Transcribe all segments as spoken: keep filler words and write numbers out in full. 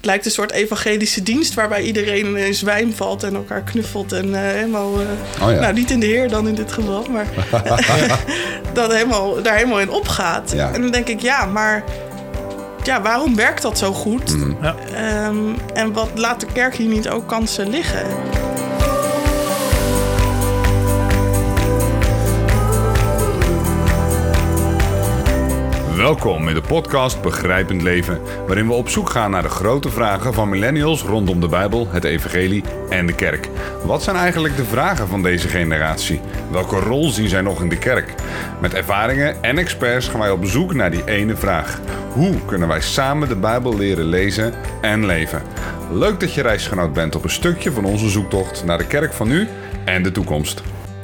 Het lijkt een soort evangelische dienst waarbij iedereen in zwijm valt en elkaar knuffelt en uh, helemaal... Uh, oh ja. Nou, niet in de Heer dan in dit geval, maar dat helemaal, daar helemaal in opgaat. Ja. En dan denk ik, ja, maar ja, waarom werkt dat zo goed? Mm. Ja. Um, en wat laat de kerk hier niet ook kansen liggen? Welkom in de podcast Begrijpend Leven, waarin we op zoek gaan naar de grote vragen van millennials rondom de Bijbel, het evangelie en de kerk. Wat zijn eigenlijk de vragen van deze generatie? Welke rol zien zij nog in de kerk? Met ervaringen en experts gaan wij op zoek naar die ene vraag. Hoe kunnen wij samen de Bijbel leren lezen en leven? Leuk dat je reisgenoot bent op een stukje van onze zoektocht naar de kerk van nu en de toekomst.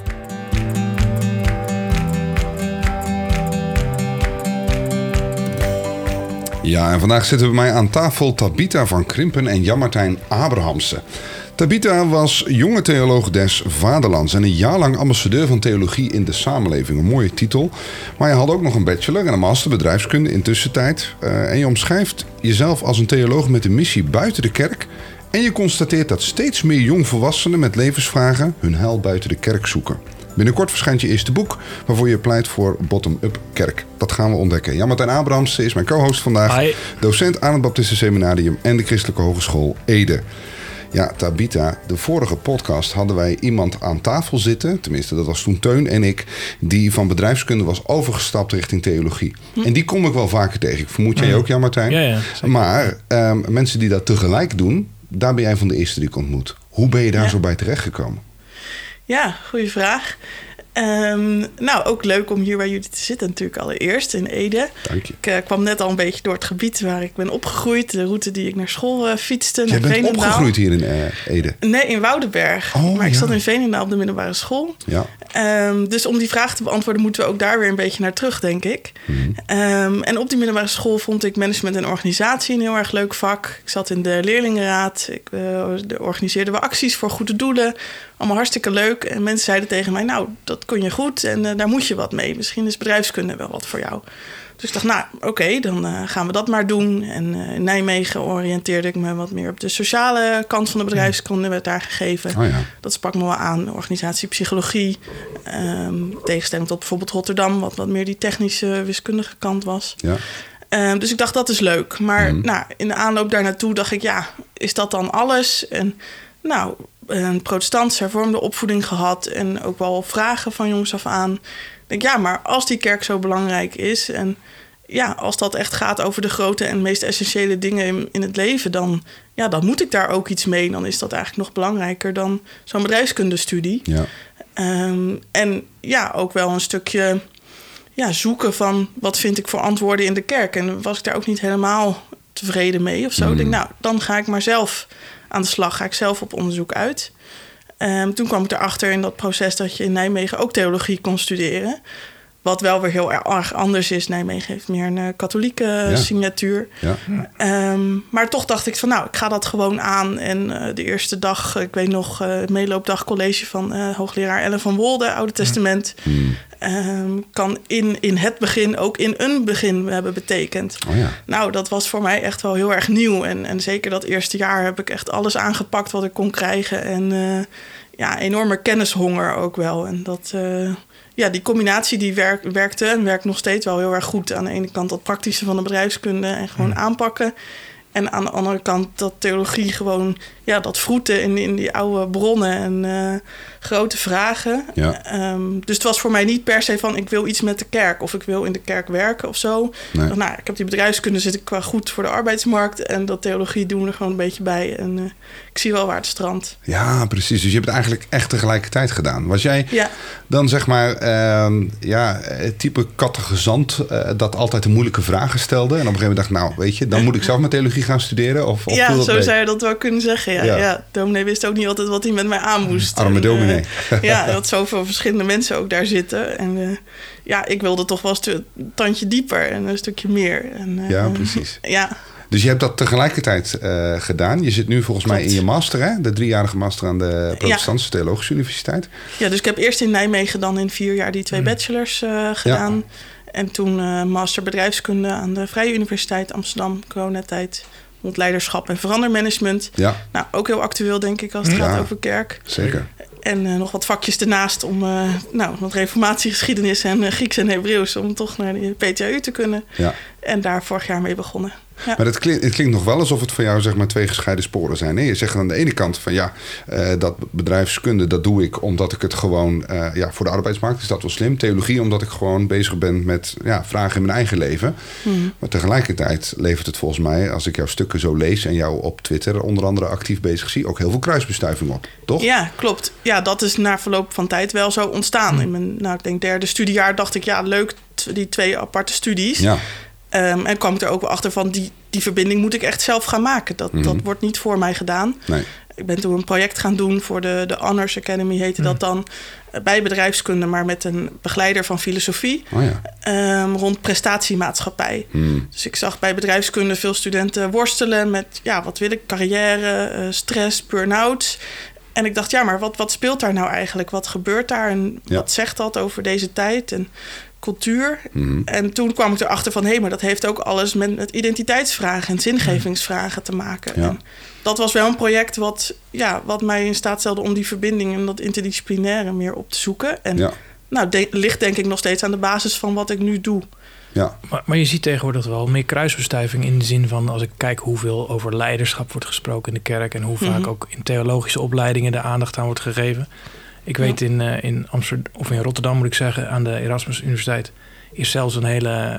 Ja, en vandaag zitten we bij mij aan tafel Tabitha van Krimpen en Jan-Martijn Abrahamsen. Tabitha was jonge theoloog des vaderlands en een jaar lang ambassadeur van theologie in de samenleving. Een mooie titel. Maar je had ook nog een bachelor en een master bedrijfskunde in tussentijd. Uh, en je omschrijft jezelf als een theoloog met een missie buiten de kerk. En je constateert dat steeds meer jongvolwassenen met levensvragen hun heil buiten de kerk zoeken. Binnenkort verschijnt je eerste boek, waarvoor je pleit voor bottom-up kerk. Dat gaan we ontdekken. Jan-Martijn Abrahamsen is mijn co-host vandaag. Hi. Docent aan het Baptisten Seminarium en de Christelijke Hogeschool Ede. Ja, Tabitha, de vorige podcast hadden wij iemand aan tafel zitten. Tenminste, dat was toen Teun en ik. Die van bedrijfskunde was overgestapt richting theologie. Hm. En die kom ik wel vaker tegen. Ik vermoed jij ook, Jan-Martijn. Ja, ja, maar um, mensen die dat tegelijk doen, daar ben jij van de eerste die ik ontmoet. Hoe ben je daar ja. zo bij terechtgekomen? Ja, goede vraag. Um, nou, ook leuk om hier bij jullie te zitten natuurlijk allereerst in Ede. Dank je. Ik uh, kwam net al een beetje door het gebied waar ik ben opgegroeid. De route die ik naar school uh, fietste. Jij naar bent Veenendaal. opgegroeid hier in uh, Ede? Nee, in Woudenberg. Oh, maar ik ja. zat in Veenendaal op de middelbare school. Ja. Um, dus om die vraag te beantwoorden moeten we ook daar weer een beetje naar terug, denk ik. Mm-hmm. Um, en op die middelbare school vond ik management en organisatie een heel erg leuk vak. Ik zat in de leerlingenraad. Ik uh, organiseerden we acties voor goede doelen. Allemaal hartstikke leuk. En mensen zeiden tegen mij, nou, dat kon je goed en uh, daar moet je wat mee. Misschien is bedrijfskunde wel wat voor jou. Dus ik dacht, nou, oké, okay, dan uh, gaan we dat maar doen. En uh, in Nijmegen oriënteerde ik me wat meer op de sociale kant van de bedrijfskunde, werd daar gegeven. Oh ja. Dat sprak me wel aan. Organisatie, psychologie. Um, tegenstelling tot bijvoorbeeld Rotterdam, wat wat meer die technische, wiskundige kant was. Ja. Um, dus ik dacht, dat is leuk. Maar Mm. nou, in de aanloop daar naartoe dacht ik, ja, is dat dan alles? En nou, een protestantse hervormde opvoeding gehad en ook wel vragen van jongs af aan. Ik denk, ja, maar als die kerk zo belangrijk is en ja, als dat echt gaat over de grote en meest essentiële dingen in, in het leven, dan, ja, dan moet ik daar ook iets mee. Dan is dat eigenlijk nog belangrijker dan zo'n bedrijfskundestudie. Ja. Um, en ja, ook wel een stukje ja, zoeken van wat vind ik voor antwoorden in de kerk. En was ik daar ook niet helemaal tevreden mee of zo. Mm. Ik denk, nou, dan ga ik maar zelf aan de slag. Ga ik zelf op onderzoek uit. Um, toen kwam ik erachter in dat proces dat je in Nijmegen ook theologie kon studeren. Wat wel weer heel erg anders is. Nijmegen heeft meer een uh, katholieke ja. signatuur. Ja. Um, maar toch dacht ik van, nou, ik ga dat gewoon aan. En uh, de eerste dag, ik weet nog, uh, meeloopdag college van uh, hoogleraar Ellen van Wolde, Oude Testament. Mm. Um, kan in, in het begin ook in een begin hebben betekend. Oh ja. Nou, dat was voor mij echt wel heel erg nieuw. En, en zeker dat eerste jaar heb ik echt alles aangepakt wat ik kon krijgen. En uh, ja, enorme kennishonger ook wel. En dat, uh, ja, die combinatie die werk, werkte en werkt nog steeds wel heel erg goed. Aan de ene kant dat praktische van de bedrijfskunde en gewoon mm. aanpakken. En aan de andere kant dat theologie gewoon, ja, dat vroeten in, in die oude bronnen en uh, grote vragen. Ja. Um, dus het was voor mij niet per se van, ik wil iets met de kerk of ik wil in de kerk werken of zo. Nee. Dacht, nou, ik heb die bedrijfskunde, zit ik qua goed voor de arbeidsmarkt en dat theologie doen we er gewoon een beetje bij. En uh, ik zie wel waar het strandt. Ja, precies. Dus je hebt het eigenlijk echt tegelijkertijd gedaan. Was jij ja. dan zeg maar uh, ja, het type kattegezant uh, dat altijd de moeilijke vragen stelde en op een gegeven moment dacht, nou, weet je, dan moet ik zelf met theologie gaan studeren? Of, of ja, zo mee? zou je dat wel kunnen zeggen. Ja, ja. ja, dominee wist ook niet altijd wat hij met mij aan moest. Arme en, dominee. Uh, ja, dat zoveel verschillende mensen ook daar zitten. En uh, ja, ik wilde toch wel een tandje dieper en een stukje meer. En, uh, ja, precies. Ja. Dus je hebt dat tegelijkertijd uh, gedaan. Je zit nu volgens Klopt. mij in je master, hè? De driejarige master aan de Protestantse ja. Theologische Universiteit. Ja, dus ik heb eerst in Nijmegen dan in vier jaar die twee mm. bachelors uh, gedaan. Ja. En toen uh, master bedrijfskunde aan de Vrije Universiteit Amsterdam, coronatijd. rond leiderschap en verandermanagement. Ja. Nou, ook heel actueel, denk ik, als het Ja, gaat over kerk. Zeker. En uh, nog wat vakjes ernaast om uh, nou, wat reformatiegeschiedenis en uh, Grieks en Hebreeuws... om toch naar de P T A U te kunnen. Ja. En daar vorig jaar mee begonnen. Ja. Maar het klinkt, het klinkt nog wel alsof het voor jou zeg maar twee gescheiden sporen zijn. Nee, je zegt aan de ene kant van ja, uh, dat bedrijfskunde, dat doe ik omdat ik het gewoon uh, ja, voor de arbeidsmarkt is dat wel slim. Theologie omdat ik gewoon bezig ben met ja, vragen in mijn eigen leven. Hmm. Maar tegelijkertijd levert het volgens mij, als ik jouw stukken zo lees en jou op Twitter onder andere actief bezig zie, ook heel veel kruisbestuiving op, toch? Ja, klopt. Ja, dat is na verloop van tijd wel zo ontstaan. In mijn, nou, ik denk derde studiejaar dacht ik, ja, leuk, die twee aparte studies. Ja. Um, en kwam ik er ook wel achter van, die, die verbinding moet ik echt zelf gaan maken. Dat, mm-hmm. dat wordt niet voor mij gedaan. Nee. Ik ben toen een project gaan doen voor de, de Honors Academy, heette mm. dat dan. Bij bedrijfskunde, maar met een begeleider van filosofie. Oh ja. um, rond prestatiemaatschappij. Mm. Dus ik zag bij bedrijfskunde veel studenten worstelen met, ja, wat wil ik? Carrière, uh, stress, burn-out. En ik dacht, ja, maar wat, wat speelt daar nou eigenlijk? Wat gebeurt daar? En ja. wat zegt dat over deze tijd? En cultuur. Mm-hmm. En toen kwam ik erachter van, hé, hey, maar dat heeft ook alles met, met identiteitsvragen en zingevingsvragen te maken. Ja. En dat was wel een project wat, ja, wat mij in staat stelde om die verbinding en dat interdisciplinaire meer op te zoeken. En ja. nou, de, ligt denk ik nog steeds aan de basis van wat ik nu doe. Ja. Maar, maar je ziet tegenwoordig wel meer kruisbestuiving in de zin van, als ik kijk hoeveel over leiderschap wordt gesproken in de kerk en hoe vaak mm-hmm. ook in theologische opleidingen de aandacht aan wordt gegeven. Ik weet ja. in, uh, in Amsterdam, of in Rotterdam moet ik zeggen, aan de Erasmus Universiteit is zelfs een hele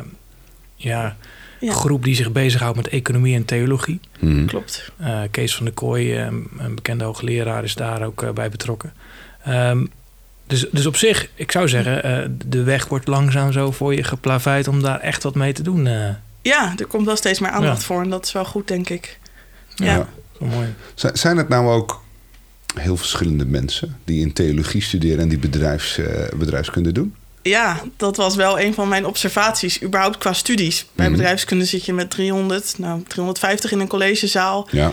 ja, ja. groep die zich bezighoudt met economie en theologie. Mm. Klopt. Uh, Kees van der Kooi, um, een bekende hoogleraar, is daar ook uh, bij betrokken. Um, dus, dus op zich, ik zou zeggen, uh, de weg wordt langzaam zo voor je geplaveid om daar echt wat mee te doen. Uh. Ja, er komt wel steeds meer aandacht ja. voor en dat is wel goed, denk ik. Ja, ja. Zo mooi. Z- zijn het nou ook heel verschillende mensen die in theologie studeren en die bedrijfs, uh, bedrijfskunde doen? Ja, dat was wel een van mijn observaties, überhaupt qua studies. Bij mm-hmm. bedrijfskunde zit je met driehonderd, nou driehonderdvijftig in een collegezaal. Ja.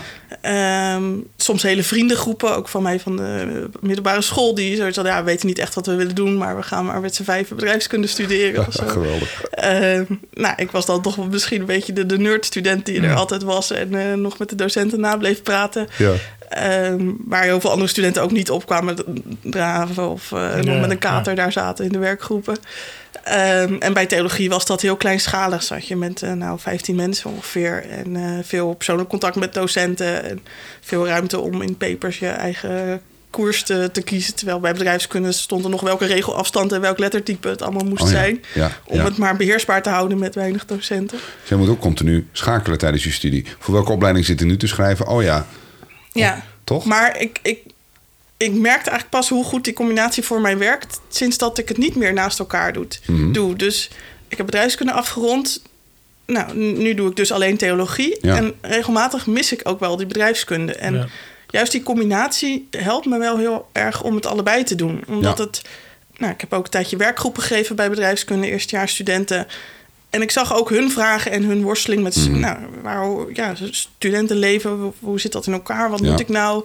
Um, soms hele vriendengroepen, ook van mij van de middelbare school, die zoiets hadden, ja, we weten niet echt wat we willen doen, maar we gaan maar met z'n vijven bedrijfskunde studeren. Ja, of zo. Geweldig. Um, nou, ik was dan toch misschien een beetje de, de nerdstudent die er mm. altijd was en uh, nog met de docenten na bleef praten. Ja. Um, waar heel veel andere studenten ook niet op kwamen draven of uh, ja, nog met een kater ja. daar zaten in de werkgroepen. Um, en bij theologie was dat heel kleinschalig. Zat je met uh, nou, vijftien mensen ongeveer. En uh, veel persoonlijk contact met docenten. En veel ruimte om in papers je eigen koers te, te kiezen. Terwijl bij bedrijfskunde stond er nog welke regelafstand en welk lettertype het allemaal moest oh ja. zijn. Ja, om ja. het maar beheersbaar te houden met weinig docenten. Dus jij moet ook continu schakelen tijdens je studie. Voor welke opleiding zit je nu te schrijven? Oh ja. Ja, toch? Maar ik, ik, ik merkte eigenlijk pas hoe goed die combinatie voor mij werkt sinds dat ik het niet meer naast elkaar doet, mm-hmm. doe. Dus ik heb bedrijfskunde afgerond. Nou, nu doe ik dus alleen theologie. Ja. En regelmatig mis ik ook wel die bedrijfskunde. En ja. juist die combinatie helpt me wel heel erg om het allebei te doen. Omdat ja. het... Nou, ik heb ook een tijdje werkgroepen gegeven bij bedrijfskunde, eerstejaarsstudenten. En ik zag ook hun vragen en hun worsteling met mm. nou, waar, ja, studentenleven. Hoe zit dat in elkaar? Wat ja. moet ik nou?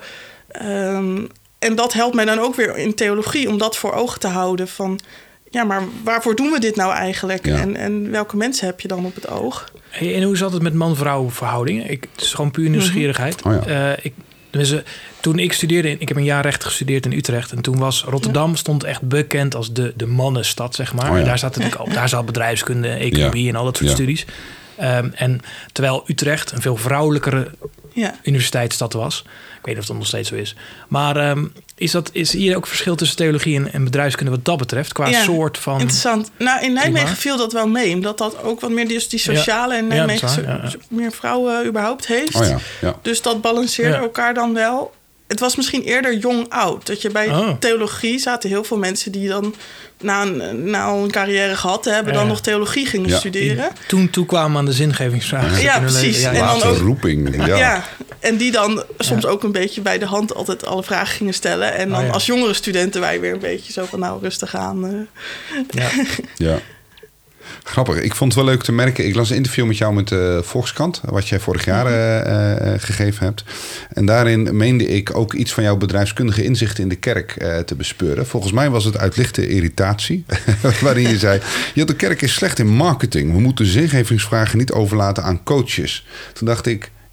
Um, en dat helpt mij dan ook weer in theologie om dat voor ogen te houden. Van, ja, maar waarvoor doen we dit nou eigenlijk? Ja. En, en welke mensen heb je dan op het oog? Hey, en hoe zat het met man-vrouw verhoudingen? Ik, het is gewoon puur nieuwsgierigheid. Mm-hmm. Oh ja. uh, ik, dus, uh, toen ik studeerde, ik heb een jaar rechten gestudeerd in Utrecht. En toen was Rotterdam ja. stond echt bekend als de, de mannenstad, zeg maar. Oh ja. En daar zat natuurlijk op, daar zat bedrijfskunde, economie ja. en al dat soort ja. studies. Um, en terwijl Utrecht een veel vrouwelijkere ja. universiteitsstad was. Ik weet niet of dat nog steeds zo is. Maar um, is, dat, is hier ook verschil tussen theologie en, en bedrijfskunde wat dat betreft? Qua ja, soort van... Interessant. Nou, in Nijmegen viel dat wel mee. Omdat dat ook wat meer die, die sociale ja. en Nijmegen ja, ja, ja. meer vrouwen überhaupt heeft. Oh ja, ja. Dus dat balanceerde ja. elkaar dan wel. Het was misschien eerder jong-oud. Dat je bij oh. theologie zaten heel veel mensen die dan na een, na een carrière gehad hebben, ja. dan nog theologie gingen ja. studeren. Die toen toekwamen aan de zingevingsvragen. Ja, precies. Ja, en dan ook roeping. Ja. ja. En die dan soms ja. ook een beetje bij de hand altijd alle vragen gingen stellen. En dan oh, ja. als jongere studenten wij weer een beetje zo van nou rustig aan. Uh. Ja. ja. Grappig. Ik vond het wel leuk te merken. Ik las een interview met jou met de Volkskrant, wat jij vorig jaar uh, uh, gegeven hebt. En daarin meende ik ook iets van jouw bedrijfskundige inzichten in de kerk uh, te bespeuren. Volgens mij was het uit lichte irritatie, waarin je zei, ja, de kerk is slecht in marketing. We moeten zingevingsvragen niet overlaten aan coaches. Toen dacht ik,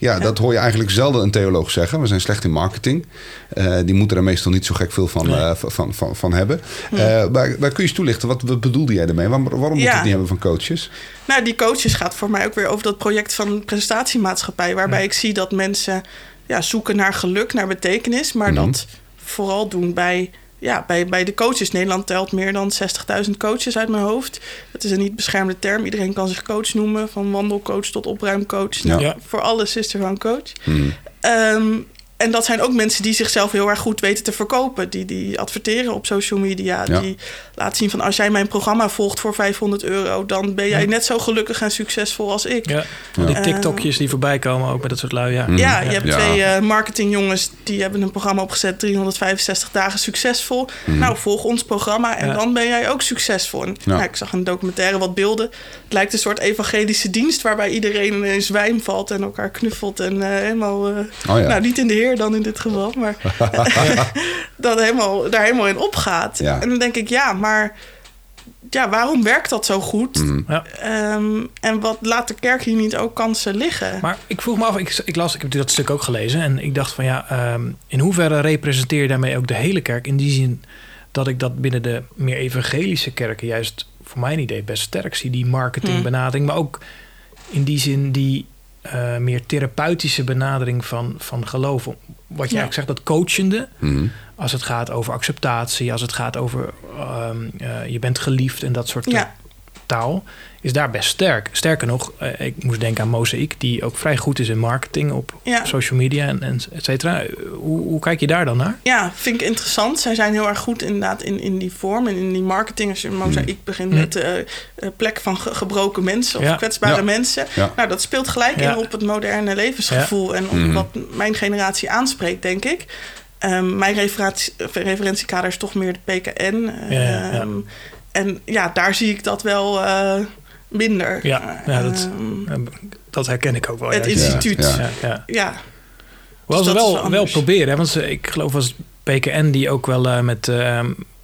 Ja, dat hoor je eigenlijk zelden een theoloog zeggen. We zijn slecht in marketing. Uh, die moeten er meestal niet zo gek veel van, nee. uh, van, van, van hebben. Uh, maar, maar kun je eens toelichten, wat, wat bedoelde jij ermee? Waarom, waarom moet je ja. het niet hebben van coaches? Nou, die coaches gaat voor mij ook weer over dat project van presentatiemaatschappij. Waarbij ja. ik zie dat mensen ja, zoeken naar geluk, naar betekenis. Maar mm-hmm. dat vooral doen bij... Ja, bij, bij de coaches. Nederland telt meer dan zestigduizend coaches uit mijn hoofd. Dat is een niet beschermde term. Iedereen kan zich coach noemen. Van wandelcoach tot opruimcoach. Ja. Nou, voor alles is er wel een coach. Hmm. Um, en dat zijn ook mensen die zichzelf heel erg goed weten te verkopen. Die, die adverteren op social media. Ja. Die laten zien van als jij mijn programma volgt voor vijfhonderd euro... dan ben jij ja. net zo gelukkig en succesvol als ik. Ja. Ja. Die TikTokjes die voorbij komen ook met dat soort lui. Ja, mm. ja je hebt ja. twee uh, marketingjongens... die hebben een programma opgezet... driehonderdvijfenzestig dagen succesvol. Mm. Nou, volg ons programma en ja. dan ben jij ook succesvol. En, ja. nou, ik zag een documentaire wat beelden. Het lijkt een soort evangelische dienst... waarbij iedereen in zwijm valt en elkaar knuffelt... en uh, helemaal... Uh, oh ja. Nou, niet in de Heer dan in dit geval, maar dat helemaal, daar helemaal in opgaat. Ja. En dan denk ik, ja, maar ja, waarom werkt dat zo goed? Mm. Ja. Um, en wat laat de kerk hier niet ook kansen liggen? Maar ik vroeg me af, ik, ik las, ik heb dat stuk ook gelezen en ik dacht van ja, um, in hoeverre representeer je daarmee ook de hele kerk? In die zin dat ik dat binnen de meer evangelische kerken juist voor mijn idee best sterk zie, die marketingbenadering, mm. maar ook in die zin die Uh, meer therapeutische benadering van, van geloof. Wat je ja. eigenlijk zegt, dat coachende. Mm-hmm. Als het gaat over acceptatie, als het gaat over um, uh, je bent geliefd en dat soort ja. taal, is daar best sterk. Sterker nog, uh, ik moest denken aan Mozaïek, die ook vrij goed is in marketing op ja. social media en, en et cetera. Hoe, hoe kijk je daar dan naar? Ja, vind ik interessant. Zij zijn heel erg goed inderdaad in, in die vorm en in die marketing. Als je Mozaïek mm. begint mm. met de uh, plek van ge- gebroken mensen of ja. kwetsbare ja. mensen. Ja. Nou, dat speelt gelijk ja. in op het moderne levensgevoel ja. en op mm. wat mijn generatie aanspreekt, denk ik. Um, mijn referentie, referentiekader is toch meer de P K N. Ja, ja, ja. Um, en ja, daar zie ik dat wel uh, minder. Ja, ja dat, um, dat herken ik ook wel. Het ja. instituut. Ja, ja. ja. ja. Wel, dus wel, wel, wel proberen. Hè? Want ze, ik geloof was P K N die ook wel uh, met... Uh,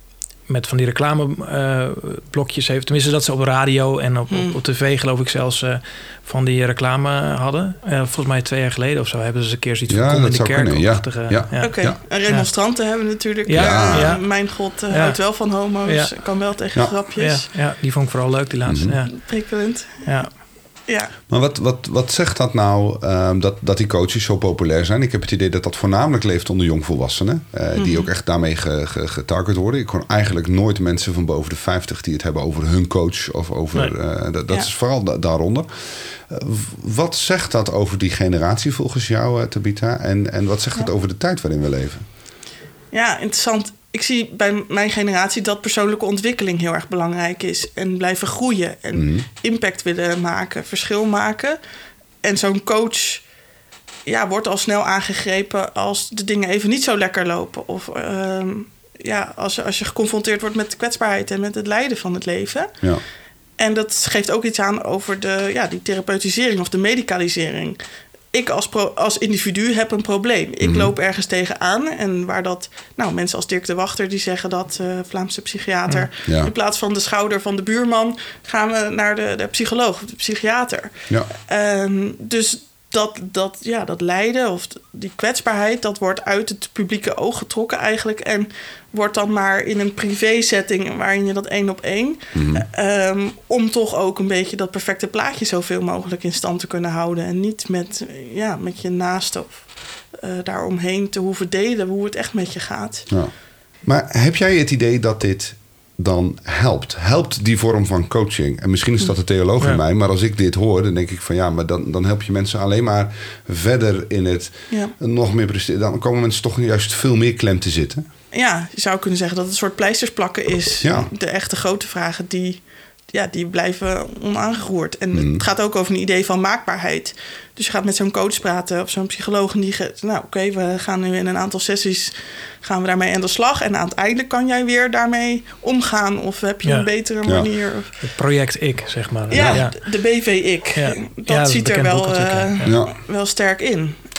met van die reclameblokjes uh, heeft. Tenminste, dat ze op radio en op, hmm. op, op tv, geloof ik zelfs, uh, van die reclame hadden. Uh, volgens mij twee jaar geleden of zo hebben ze een keer zoiets ja, van in de kerk. Kunnen, ja. ja. ja. Oké, okay. ja. En remonstranten ja. hebben natuurlijk... Ja. Ja. Ja. Mijn god uh, ja. houdt wel van homo's. Ja. Kan wel tegen ja. grapjes. Ja. ja, die vond ik vooral leuk, die laatste. Mm-hmm. Ja. Prikkelend. Ja. Ja. Maar wat, wat, wat zegt dat nou, um, dat, dat die coaches zo populair zijn? Ik heb het idee dat dat voornamelijk leeft onder jongvolwassenen. Uh, mm-hmm. Die ook echt daarmee ge, ge, getarget worden. Ik hoor eigenlijk nooit mensen van boven de vijftig die het hebben over hun coach. Of over, nee. uh, dat dat ja. is vooral da- daaronder. Uh, wat zegt dat over die generatie volgens jou, uh, Tabitha? En, en wat zegt ja. het over de tijd waarin we leven? Ja, interessant. Ik zie bij mijn generatie dat persoonlijke ontwikkeling heel erg belangrijk is. En blijven groeien en mm-hmm. impact willen maken, verschil maken. En zo'n coach ja, wordt al snel aangegrepen als de dingen even niet zo lekker lopen. Of uh, ja, als, als je geconfronteerd wordt met de kwetsbaarheid en met het lijden van het leven. Ja. En dat geeft ook iets aan over de, ja, die therapeutisering of de medicalisering. Ik als, pro, als individu heb een probleem. Ik mm-hmm. loop ergens tegenaan. En waar dat... Nou, mensen als Dirk de Wachter die zeggen dat... Uh, Vlaamse psychiater... Ja. In plaats van de schouder van de buurman... gaan we naar de, de psycholoog of de psychiater. Ja. Um, dus dat, dat, ja, dat lijden of die kwetsbaarheid... dat wordt uit het publieke oog getrokken eigenlijk... en wordt dan maar in een privé-setting... waarin je dat één op één... Mm-hmm. Um, om toch ook een beetje dat perfecte plaatje... zoveel mogelijk in stand te kunnen houden... en niet met, ja, met je naaste of uh, daaromheen te hoeven delen... hoe het echt met je gaat. Ja. Maar heb jij het idee dat dit dan helpt? Helpt die vorm van coaching? En misschien is dat de theoloog in ja. mij... maar als ik dit hoor, dan denk ik van... ja, maar dan, dan help je mensen alleen maar verder in het... Ja. nog meer presteren. Dan komen mensen toch juist veel meer klem te zitten... Ja, je zou kunnen zeggen dat het een soort pleisters plakken is. Ja. De echte grote vragen, die, ja, die blijven onaangeroerd. En mm. het gaat ook over een idee van maakbaarheid. Dus je gaat met zo'n coach praten of zo'n psycholoog... en die gaat, nou oké, okay, we gaan nu in een aantal sessies... gaan we daarmee aan de slag. En uiteindelijk kan jij weer daarmee omgaan. Of heb je ja. een betere manier. Ja. Het project ik, zeg maar. Ja, ja. de B V ik. Ja. Dat ja, ziet er wel, uh, ja. wel sterk in.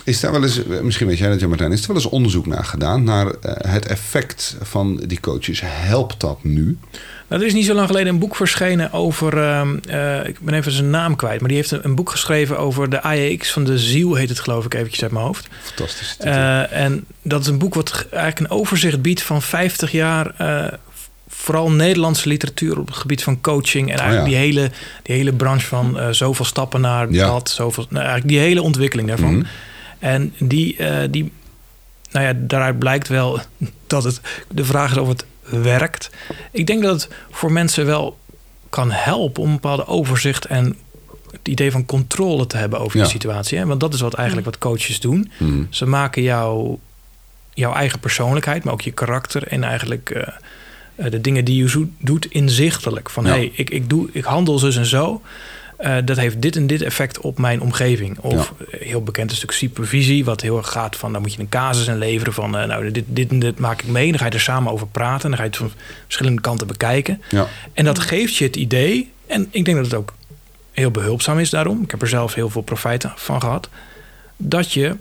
Is daar wel eens, misschien weet jij dat, Jan-Martijn, is er wel eens onderzoek naar gedaan naar uh, het effect van die coaches? Helpt dat nu? Nou, er is niet zo lang geleden een boek verschenen over, uh, uh, ik ben even zijn naam kwijt, maar die heeft een, een boek geschreven over de I A X van de ziel, heet het geloof ik eventjes uit mijn hoofd. Fantastisch. Uh, en dat is een boek wat eigenlijk een overzicht biedt van vijftig jaar, uh, vooral Nederlandse literatuur op het gebied van coaching en eigenlijk oh ja. die, hele, die hele branche van uh, zoveel stappen naar ja. dat, zoveel, nou, eigenlijk die hele ontwikkeling daarvan. Mm-hmm. En die, uh, die, nou ja, daaruit blijkt wel dat het, de vraag is of het werkt. Ik denk dat het voor mensen wel kan helpen om een bepaalde overzicht en het idee van controle te hebben over ja. de situatie. Hè? Want dat is wat eigenlijk wat coaches doen. Mm. Ze maken jou, jouw eigen persoonlijkheid, maar ook je karakter en eigenlijk uh, de dingen die je zo doet inzichtelijk. Van ja. hey, ik, ik, doe, ik handel zus en zo. Uh, dat heeft dit en dit effect op mijn omgeving. Of ja. heel bekend is natuurlijk supervisie, wat heel erg gaat van, dan moet je een casus in leveren van, uh, nou, dit, dit en dit maak ik mee. Dan ga je er samen over praten. Dan ga je het van verschillende kanten bekijken. Ja. En dat geeft je het idee, en ik denk dat het ook heel behulpzaam is daarom. Ik heb er zelf heel veel profijt van gehad. Dat je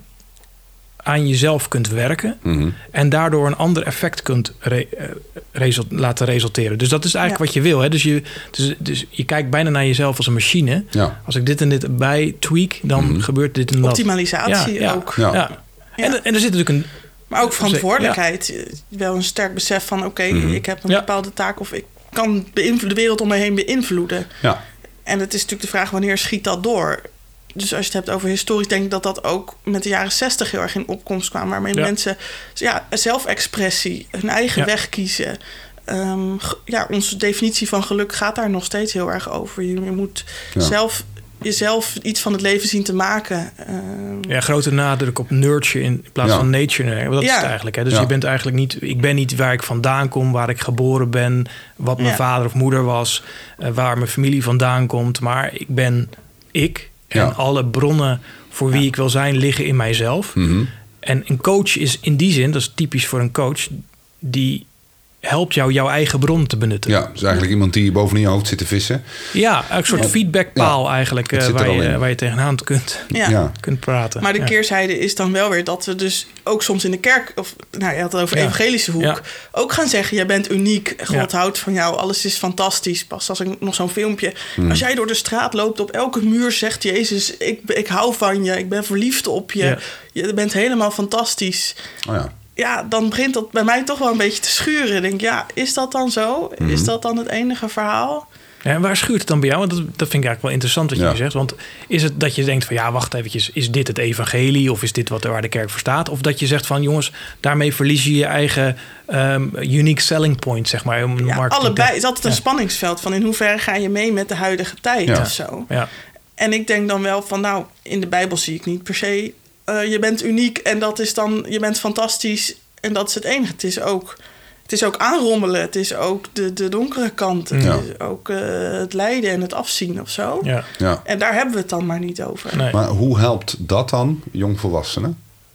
aan jezelf kunt werken mm-hmm. en daardoor een ander effect kunt re- result- laten resulteren. Dus dat is eigenlijk ja. wat je wil. Hè? Dus, je, dus, dus je kijkt bijna naar jezelf als een machine. Ja. Als ik dit en dit bij tweak, dan mm-hmm. gebeurt dit en dat. Optimalisatie ja, ja, ook. Ja. Ja. Ja. En, en er zit natuurlijk een... Maar ook verantwoordelijkheid. Ja. Wel een sterk besef van, oké, okay, mm-hmm. ik heb een ja. bepaalde taak of ik kan beïnvlo- de wereld om me heen beïnvloeden. Ja. En het is natuurlijk de vraag, wanneer schiet dat door? Dus als je het hebt over historisch, denk ik dat dat ook met de jaren zestig heel erg in opkomst kwam. Waarmee ja. mensen ja, zelfexpressie, hun eigen ja. weg kiezen. Um, ja, onze definitie van geluk gaat daar nog steeds heel erg over. Je, je moet ja. zelf jezelf iets van het leven zien te maken. Um, ja, grote nadruk op nurture in plaats ja. van nature. Dat ja. is het eigenlijk. Hè? Dus ja. je bent eigenlijk niet... Ik ben niet waar ik vandaan kom, waar ik geboren ben, wat mijn ja. vader of moeder was, uh, waar mijn familie vandaan komt. Maar ik ben ik. En ja. alle bronnen voor wie ja. ik wil zijn liggen in mijzelf. Mm-hmm. En een coach is in die zin, dat is typisch voor een coach, die helpt jou jouw eigen bron te benutten. Ja, dus eigenlijk iemand die boven je hoofd zit te vissen. Ja, een soort ja. feedbackpaal ja. eigenlijk, uh, waar, je, waar je tegenaan kunt, ja. Ja. kunt praten. Maar de ja. keerzijde is dan wel weer dat we dus ook soms in de kerk, of nou, je had het over ja. evangelische hoek, ja. ook gaan zeggen, jij bent uniek, God ja. houdt van jou, alles is fantastisch. Pas als ik nog zo'n filmpje, hmm. als jij door de straat loopt, op elke muur zegt Jezus, ik, ik hou van je, ik ben verliefd op je, ja. je bent helemaal fantastisch. Oh ja. Ja, dan begint dat bij mij toch wel een beetje te schuren. Ik denk, ja, is dat dan zo? Mm-hmm. Is dat dan het enige verhaal? Ja, en waar schuurt het dan bij jou? Want dat, dat vind ik eigenlijk wel interessant wat je ja. zegt. Want is het dat je denkt van, ja, wacht eventjes, is dit het evangelie? Of is dit wat waar de kerk voor staat? Of dat je zegt van, jongens, daarmee verlies je je eigen um, unique selling point, zeg maar. Om ja, allebei. Het is altijd een ja. spanningsveld van in hoeverre ga je mee met de huidige tijd ja. of zo. Ja. En ik denk dan wel van, nou, in de Bijbel zie ik niet per se... Uh, je bent uniek en dat is dan, je bent fantastisch en dat is het enige. Het is ook, het is ook aanrommelen, het is ook de, de donkere kant, het ja. is ook uh, het lijden en het afzien of zo. Ja. Ja. En daar hebben we het dan maar niet over. Nee. Maar hoe helpt dat dan jongvolwassenen?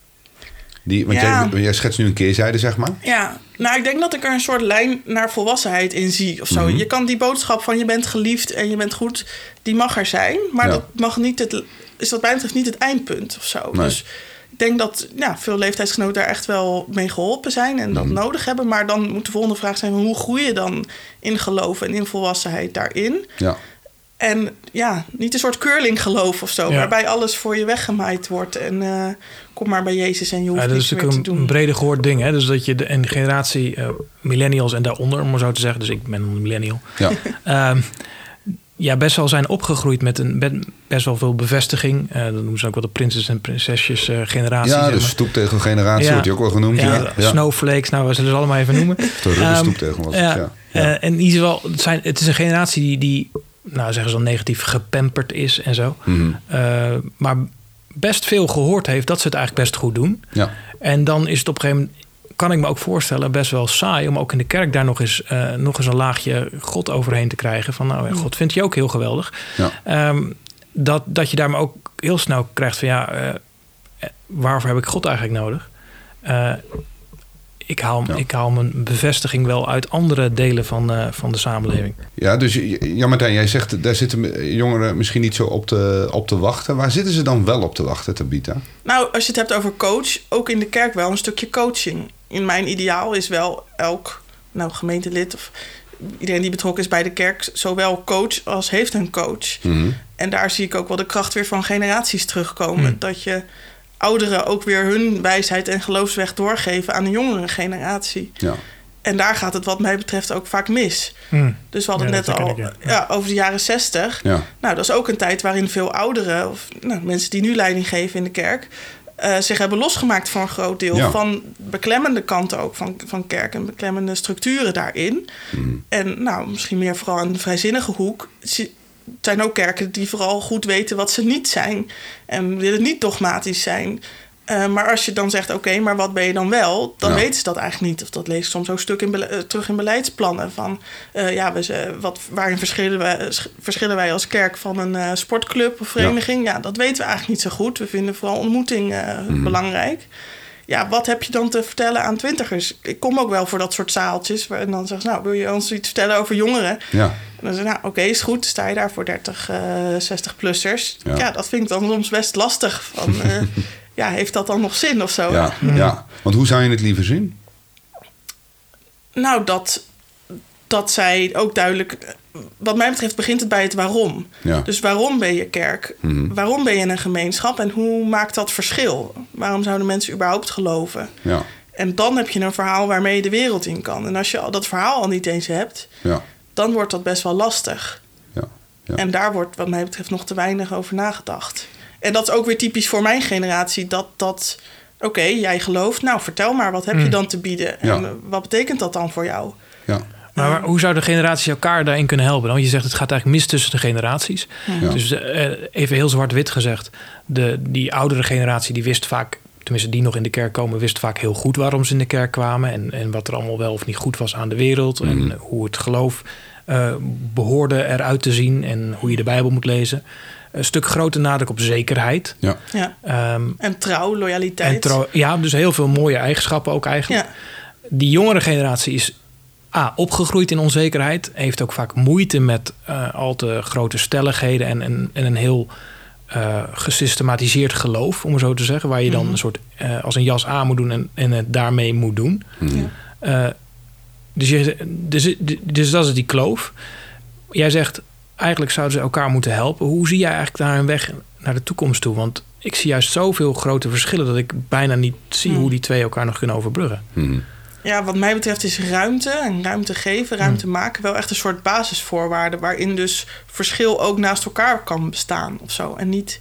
Die, want ja. jij, jij schetst nu een keerzijde, zeg maar. Ja, nou, ik denk dat ik er een soort lijn naar volwassenheid in zie of zo. Mm-hmm. Je kan die boodschap van je bent geliefd en je bent goed, die mag er zijn, maar ja. dat mag niet het... is wat mij betreft niet het eindpunt of zo. Nee. Dus ik denk dat ja, veel leeftijdsgenoten daar echt wel mee geholpen zijn en dat mm. nodig hebben. Maar dan moet de volgende vraag zijn, hoe groei je dan in geloof en in volwassenheid daarin? Ja. En ja, niet een soort curlinggeloof of zo, ja. waarbij alles voor je weggemaaid wordt. En uh, kom maar bij Jezus en je hoeft ja, niks meer te doen. Dat is natuurlijk een brede gehoord ding. Hè? Dus dat je de een generatie uh, millennials en daaronder, om maar zo te zeggen. Dus ik ben een millennial. Ja. um, Ja, best wel zijn opgegroeid met een best wel veel bevestiging. Uh, dat noemen ze ook wel de prinses en prinsesjes uh, generatie. Ja, zeg de maar. stoeptegelgeneratie ja. wordt die ook wel genoemd. Ja, ja. ja. Snowflakes, nou we zullen ze allemaal even noemen. De um, stoeptegel was ja, het, ja. ja. Uh, en in ieder geval, het, zijn, het is een generatie die, die nou zeggen ze dan negatief gepamperd is en zo. Mm-hmm. Uh, maar best veel gehoord heeft dat ze het eigenlijk best goed doen. Ja. En dan is het op een gegeven moment, kan ik me ook voorstellen, best wel saai om ook in de kerk daar nog eens, uh, nog eens een laagje God overheen te krijgen. Van nou, God vindt je ook heel geweldig. Ja. Um, dat, dat je daar maar ook heel snel krijgt van ja, uh, waarvoor heb ik God eigenlijk nodig? Uh, ik haal, Ja. ik haal mijn bevestiging wel uit andere delen van, uh, van de samenleving. Ja, dus ja, Martijn, jij zegt, daar zitten jongeren misschien niet zo op te, op te wachten. Waar zitten ze dan wel op te wachten, Tabitha? Nou, als je het hebt over coach, ook in de kerk wel een stukje coaching. In mijn ideaal is wel elk nou, gemeentelid of iedereen die betrokken is bij de kerk zowel coach als heeft een coach. Mm-hmm. En daar zie ik ook wel de kracht weer van generaties terugkomen. Mm. Dat je ouderen ook weer hun wijsheid en geloofsweg doorgeven aan de jongere generatie. Ja. En daar gaat het wat mij betreft ook vaak mis. Mm. Dus we hadden ja, het net al ik, ja. Ja, over de jaren zestig. Ja. Nou, dat is ook een tijd waarin veel ouderen, of nou, mensen die nu leiding geven in de kerk, Uh, zich hebben losgemaakt voor een groot deel ja. van beklemmende kanten ook van, van kerk en beklemmende structuren daarin. Mm. En nou, misschien meer vooral aan de vrijzinnige hoek. Het zijn ook kerken die vooral goed weten wat ze niet zijn en willen niet dogmatisch zijn. Uh, maar als je dan zegt, oké, okay, maar wat ben je dan wel? Dan ja. weten ze dat eigenlijk niet. Of dat lees ik soms ook stuk in bele- uh, terug in beleidsplannen. Van, uh, ja, we, uh, wat, waarin verschillen wij, verschillen wij als kerk van een uh, sportclub of vereniging? Ja. ja, dat weten we eigenlijk niet zo goed. We vinden vooral ontmoeting uh, mm. belangrijk. Ja, wat heb je dan te vertellen aan twintigers? Ik kom ook wel voor dat soort zaaltjes. En dan zeggen ze, nou, wil je ons iets vertellen over jongeren? Ja. En dan zeg je, nou, oké, okay, is goed. Sta je daar voor dertig, zestig-plussers? Ja. ja, dat vind ik dan soms best lastig. Van, uh, ja, heeft dat dan nog zin of zo? Ja, ja, want hoe zou je het liever zien? Nou, dat, dat zij ook duidelijk... Wat mij betreft begint het bij het waarom. Ja. Dus waarom ben je kerk? Mm-hmm. Waarom ben je een gemeenschap? En hoe maakt dat verschil? Waarom zouden mensen überhaupt geloven? Ja. En dan heb je een verhaal waarmee je de wereld in kan. En als je dat verhaal al niet eens hebt... Ja. dan wordt dat best wel lastig. Ja. Ja. En daar wordt wat mij betreft nog te weinig over nagedacht. En dat is ook weer typisch voor mijn generatie. Dat, dat oké, okay, jij gelooft. Nou, vertel maar, wat heb mm. je dan te bieden? En ja. wat betekent dat dan voor jou? Ja. Maar, maar hoe zouden generaties elkaar daarin kunnen helpen? Want je zegt, het gaat eigenlijk mis tussen de generaties. Ja. Dus uh, even heel zwart-wit gezegd. De, die oudere generatie die wist vaak... tenminste die nog in de kerk komen... wist vaak heel goed waarom ze in de kerk kwamen... en, en wat er allemaal wel of niet goed was aan de wereld... Mm. en hoe het geloof uh, behoorde eruit te zien... en hoe je de Bijbel moet lezen... Een stuk grote nadruk op zekerheid. Ja. Ja. Um, en trouw, loyaliteit. En trouw, ja, dus heel veel mooie eigenschappen ook eigenlijk. Ja. Die jongere generatie is A, opgegroeid in onzekerheid. Heeft ook vaak moeite met uh, al te grote stelligheden... en, en, en een heel uh, gesystematiseerd geloof, om het zo te zeggen... waar je dan mm-hmm. een soort uh, als een jas aan moet doen en, en het daarmee moet doen. Mm-hmm. Uh, dus, je, dus, dus dat is die kloof. Jij zegt... Eigenlijk zouden ze elkaar moeten helpen. Hoe zie jij eigenlijk daar een weg naar de toekomst toe? Want ik zie juist zoveel grote verschillen... dat ik bijna niet zie hmm. hoe die twee elkaar nog kunnen overbruggen. Hmm. Ja, wat mij betreft is ruimte en ruimte geven, ruimte hmm. maken... wel echt een soort basisvoorwaarde... waarin dus verschil ook naast elkaar kan bestaan of zo. En niet,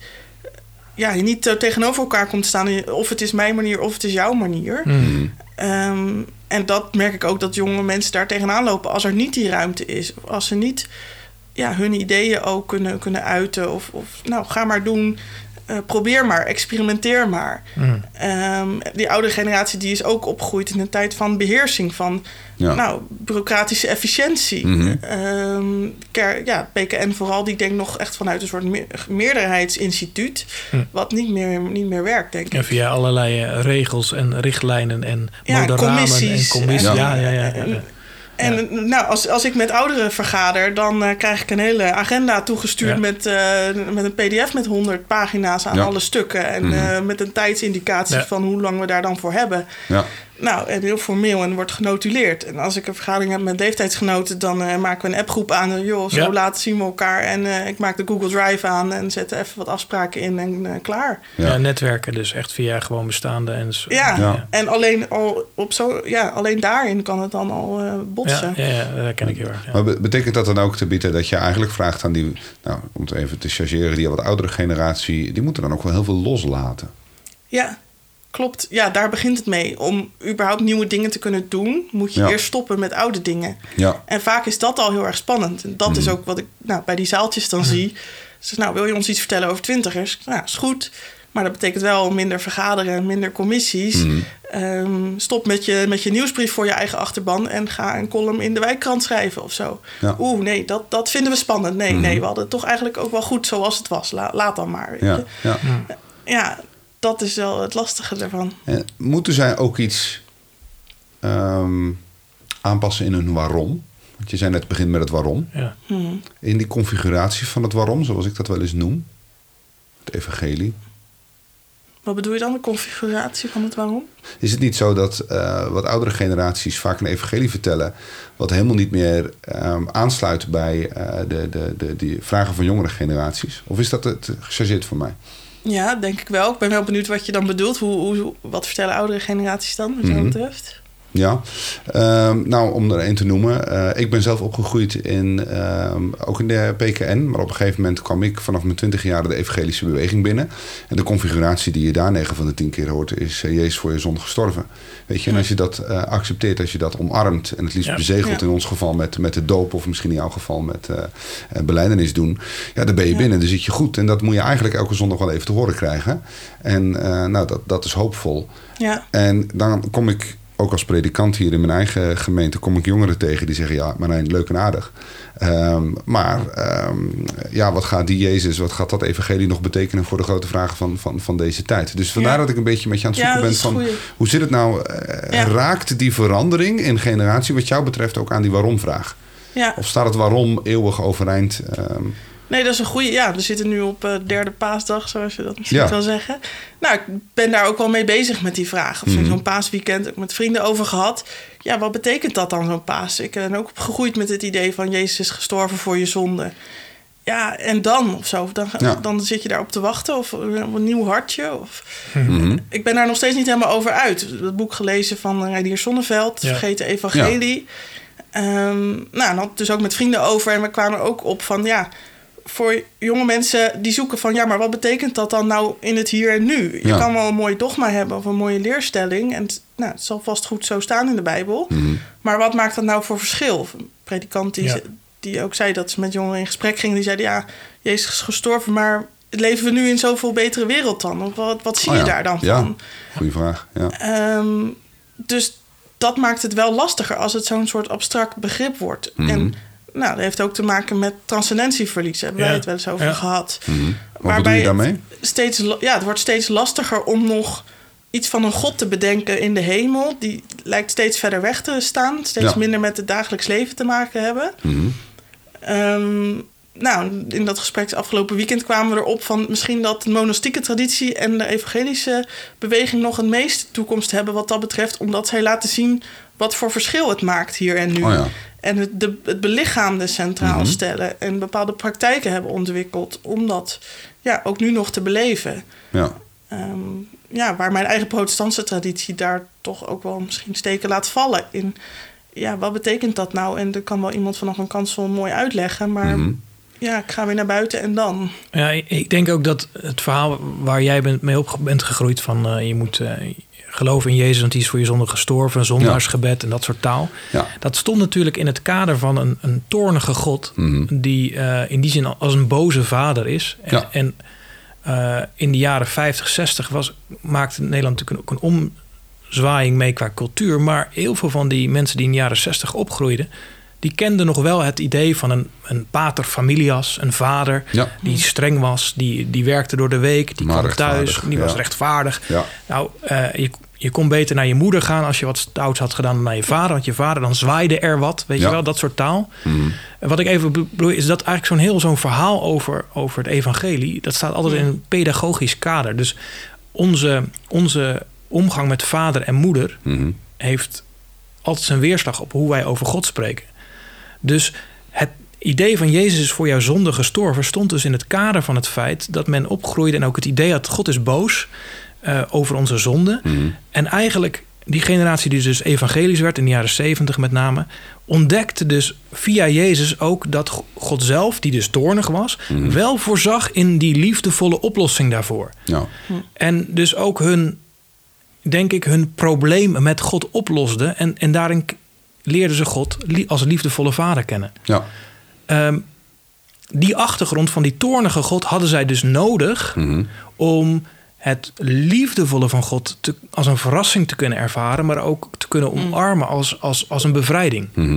ja, je niet uh, tegenover elkaar komt te staan... of het is mijn manier of het is jouw manier. Hmm. Um, en dat merk ik ook dat jonge mensen daar tegenaan lopen... als er niet die ruimte is. Of als ze niet... ja, hun ideeën ook kunnen, kunnen uiten. Of, of nou, ga maar doen. Uh, probeer maar, experimenteer maar. Mm. Um, die oude generatie die is ook opgegroeid in een tijd van beheersing. Van ja. nou, bureaucratische efficiëntie. Mm-hmm. Um, ja, P K N vooral, die denkt nog echt vanuit een soort me- meerderheidsinstituut. Mm. Wat niet meer, niet meer werkt, denk ik. En via allerlei uh, regels en richtlijnen en ja, moderamen commissies. En commissies. Ja, ja, ja. ja, ja, ja. En ja. nou, als, als ik met ouderen vergader... dan uh, krijg ik een hele agenda toegestuurd... Ja. Met, uh, met een pdf met honderd pagina's aan ja. alle stukken... en mm-hmm. uh, met een tijdsindicatie ja. van hoe lang we daar dan voor hebben. Ja. Nou, en heel formeel en wordt genotuleerd. En als ik een vergadering heb met leeftijdsgenoten... dan uh, maken we een appgroep aan. Joh, zo ja. laat zien we elkaar. En uh, ik maak de Google Drive aan... en zet even wat afspraken in en uh, klaar. Ja. ja, netwerken dus echt via gewoon bestaande... En zo. Ja, ja, en alleen, al op zo, ja, alleen daarin kan het dan al uh, botsen. Ja, ja, ja, dat ken ik heel erg. Ja. Maar betekent dat dan ook te bieden dat je eigenlijk vraagt aan die... nou, om het even te chargeren, die wat oudere generatie... die moeten dan ook wel heel veel loslaten? Ja. Klopt, ja, daar begint het mee. Om überhaupt nieuwe dingen te kunnen doen... moet je ja. eerst stoppen met oude dingen. Ja. En vaak is dat al heel erg spannend. En dat mm. is ook wat ik nou, bij die zaaltjes dan mm. zie. Dus nou, wil je ons iets vertellen over twintigers? Nou, is goed. Maar dat betekent wel minder vergaderen, minder commissies. Mm. Um, stop met je, met je nieuwsbrief voor je eigen achterban... en ga een column in de wijkkrant schrijven of zo. Ja. Oeh, nee, dat, dat vinden we spannend. Nee, mm. nee, we hadden het toch eigenlijk ook wel goed zoals het was. La, laat dan maar. Weet ja. je? Ja. Uh, ja, dat is wel het lastige ervan. En moeten zij ook iets um, aanpassen in hun waarom. Want je zei net, het begint met het waarom. Ja. Hmm. In die configuratie van het waarom, zoals ik dat wel eens noem. Het evangelie. Wat bedoel je dan, de configuratie van het waarom? Is het niet zo dat uh, wat oudere generaties vaak een evangelie vertellen, wat helemaal niet meer um, aansluit bij uh, de, de, de, die vragen van jongere generaties? Of is dat te, te gechargeerd voor mij? Ja, denk ik wel. Ik ben wel benieuwd wat je dan bedoelt. Hoe, hoe, wat vertellen oudere generaties dan, wat jou Mm-hmm. betreft? Ja, um, nou om er een te noemen. Uh, ik ben zelf opgegroeid in, um, ook in de P K N. Maar op een gegeven moment kwam ik vanaf mijn twintig jaar de evangelische beweging binnen. En de configuratie die je daar negen van de tien keer hoort is uh, Jezus voor je zonde gestorven. Weet je, en als je dat uh, accepteert, als je dat omarmt en het liefst Ja. bezegelt Ja. in ons geval met, met de doop of misschien in jouw geval met uh, uh, belijdenis doen. Ja, dan ben je Ja. binnen, dan zit je goed. En dat moet je eigenlijk elke zondag wel even te horen krijgen. En uh, nou, dat, dat is hoopvol. Ja, En dan kom ik, ook als predikant hier in mijn eigen gemeente, kom ik jongeren tegen die zeggen, ja, Marijn, leuk en aardig. Um, maar um, ja, wat gaat die Jezus, wat gaat dat evangelie nog betekenen voor de grote vragen van, van, van deze tijd? Dus vandaar Ja. dat ik een beetje met je aan het Ja, zoeken dat ben is van, goeie. hoe zit het nou, uh, Ja. raakt die verandering in generatie wat jou betreft ook aan die waarom-vraag? ja. Of staat het waarom eeuwig overeind? Um, Nee, dat is een goede. Ja, we zitten nu op uh, derde paasdag, zoals je dat misschien Ja. wil zeggen. Nou, ik ben daar ook wel mee bezig met die vraag. Of Mhm. zo'n paasweekend ook met vrienden over gehad. Ja, wat betekent dat dan, zo'n paas? Ik ben ook opgegroeid met het idee van Jezus is gestorven voor je zonde. Ja, en dan of zo. Dan, Ja. dan zit je daarop te wachten. Of een nieuw hartje. Of... mhm. Ik ben daar nog steeds niet helemaal over uit. Het boek gelezen van Reinier Zonneveld, Ja. Vergeten Evangelie. Ehm, nou, en had het dus ook met vrienden over. En we kwamen er ook op van, ja, voor jonge mensen die zoeken van, ja, maar wat betekent dat dan nou in het hier en nu? Je Ja. kan wel een mooi dogma hebben of een mooie leerstelling. En het, nou, het zal vast goed zo staan in de Bijbel. Mhm. Maar wat maakt dat nou voor verschil? Een predikant die, Ja. ze- die ook zei dat ze met jongeren in gesprek gingen, die zeiden, ja, Jezus is gestorven, maar leven we nu in zoveel betere wereld dan? Of wat, wat zie Oh je ja. daar dan Ja. van? Goeie vraag, ja. Ehm, dus dat maakt het wel lastiger als het zo'n soort abstract begrip wordt. Mhm. En nou, dat heeft ook te maken met transcendentieverlies. Daar hebben wij Ja. het wel eens over Ja. gehad. Mhm. Wat Waarbij bedoel je het daarmee? Steeds, la- ja, het wordt steeds lastiger om nog iets van een God te bedenken in de hemel. Die lijkt steeds verder weg te staan. Steeds Ja. minder met het dagelijks leven te maken hebben. Mhm. Ehm, nou, in dat gesprek afgelopen weekend kwamen we erop van misschien dat de monastieke traditie en de evangelische beweging nog een meeste toekomst hebben wat dat betreft, omdat zij laten zien wat voor verschil het maakt hier en nu. Oh ja. En het, de, het belichaamde centraal Mhm. stellen en bepaalde praktijken hebben ontwikkeld om dat ja, ook nu nog te beleven. Ja. Ehm, ja, waar mijn eigen protestantse traditie daar toch ook wel misschien steken laat vallen in. Ja, wat betekent dat nou? En er kan wel iemand vanaf een kansel mooi uitleggen, maar Mhm. ja, ik ga weer naar buiten en dan. Ja, ik denk ook dat het verhaal waar jij bent mee op bent gegroeid van uh, je moet uh, geloven in Jezus, want die is voor je zonde gestorven, een zondaarsgebed en dat soort taal. Ja. Dat stond natuurlijk in het kader van een, een toornige God Mhm. die uh, in die zin als een boze vader is. En, Ja. en uh, in de jaren vijftig, zestig was, maakte Nederland natuurlijk ook een omzwaaiing mee qua cultuur, maar heel veel van die mensen die in de jaren zestig opgroeiden, die kenden nog wel het idee van een, een pater familias, een vader Ja. die streng was, die, die werkte door de week, die Maar kwam thuis, rechtvaardig, die was ja. rechtvaardig. Ja. Nou, uh, je, je kon beter naar je moeder gaan als je wat stouts had gedaan dan naar je vader, want je vader dan zwaaide er wat, weet Ja. je wel, dat soort taal. Mhm. En wat ik even bedoel is dat eigenlijk zo'n heel zo'n verhaal over, over het evangelie, dat staat altijd in een pedagogisch kader. Dus onze, onze omgang met vader en moeder Mhm. heeft altijd zijn weerslag op hoe wij over God spreken. Dus het idee van Jezus is voor jouw zonde gestorven stond dus in het kader van het feit dat men opgroeide en ook het idee had God is boos uh, over onze zonde. Mhm. En eigenlijk die generatie die dus evangelisch werd in de jaren zeventig met name, ontdekte dus via Jezus ook dat God zelf, die dus toornig was, Mhm. wel voorzag in die liefdevolle oplossing daarvoor. Ja. En dus ook hun, denk ik, hun probleem met God oplosde. En, en daarin leerden ze God li- als liefdevolle vader kennen. Ja. Um, die achtergrond van die toornige God hadden zij dus nodig Mhm. om het liefdevolle van God te, als een verrassing te kunnen ervaren, maar ook te kunnen omarmen als, als, als een bevrijding. Mhm.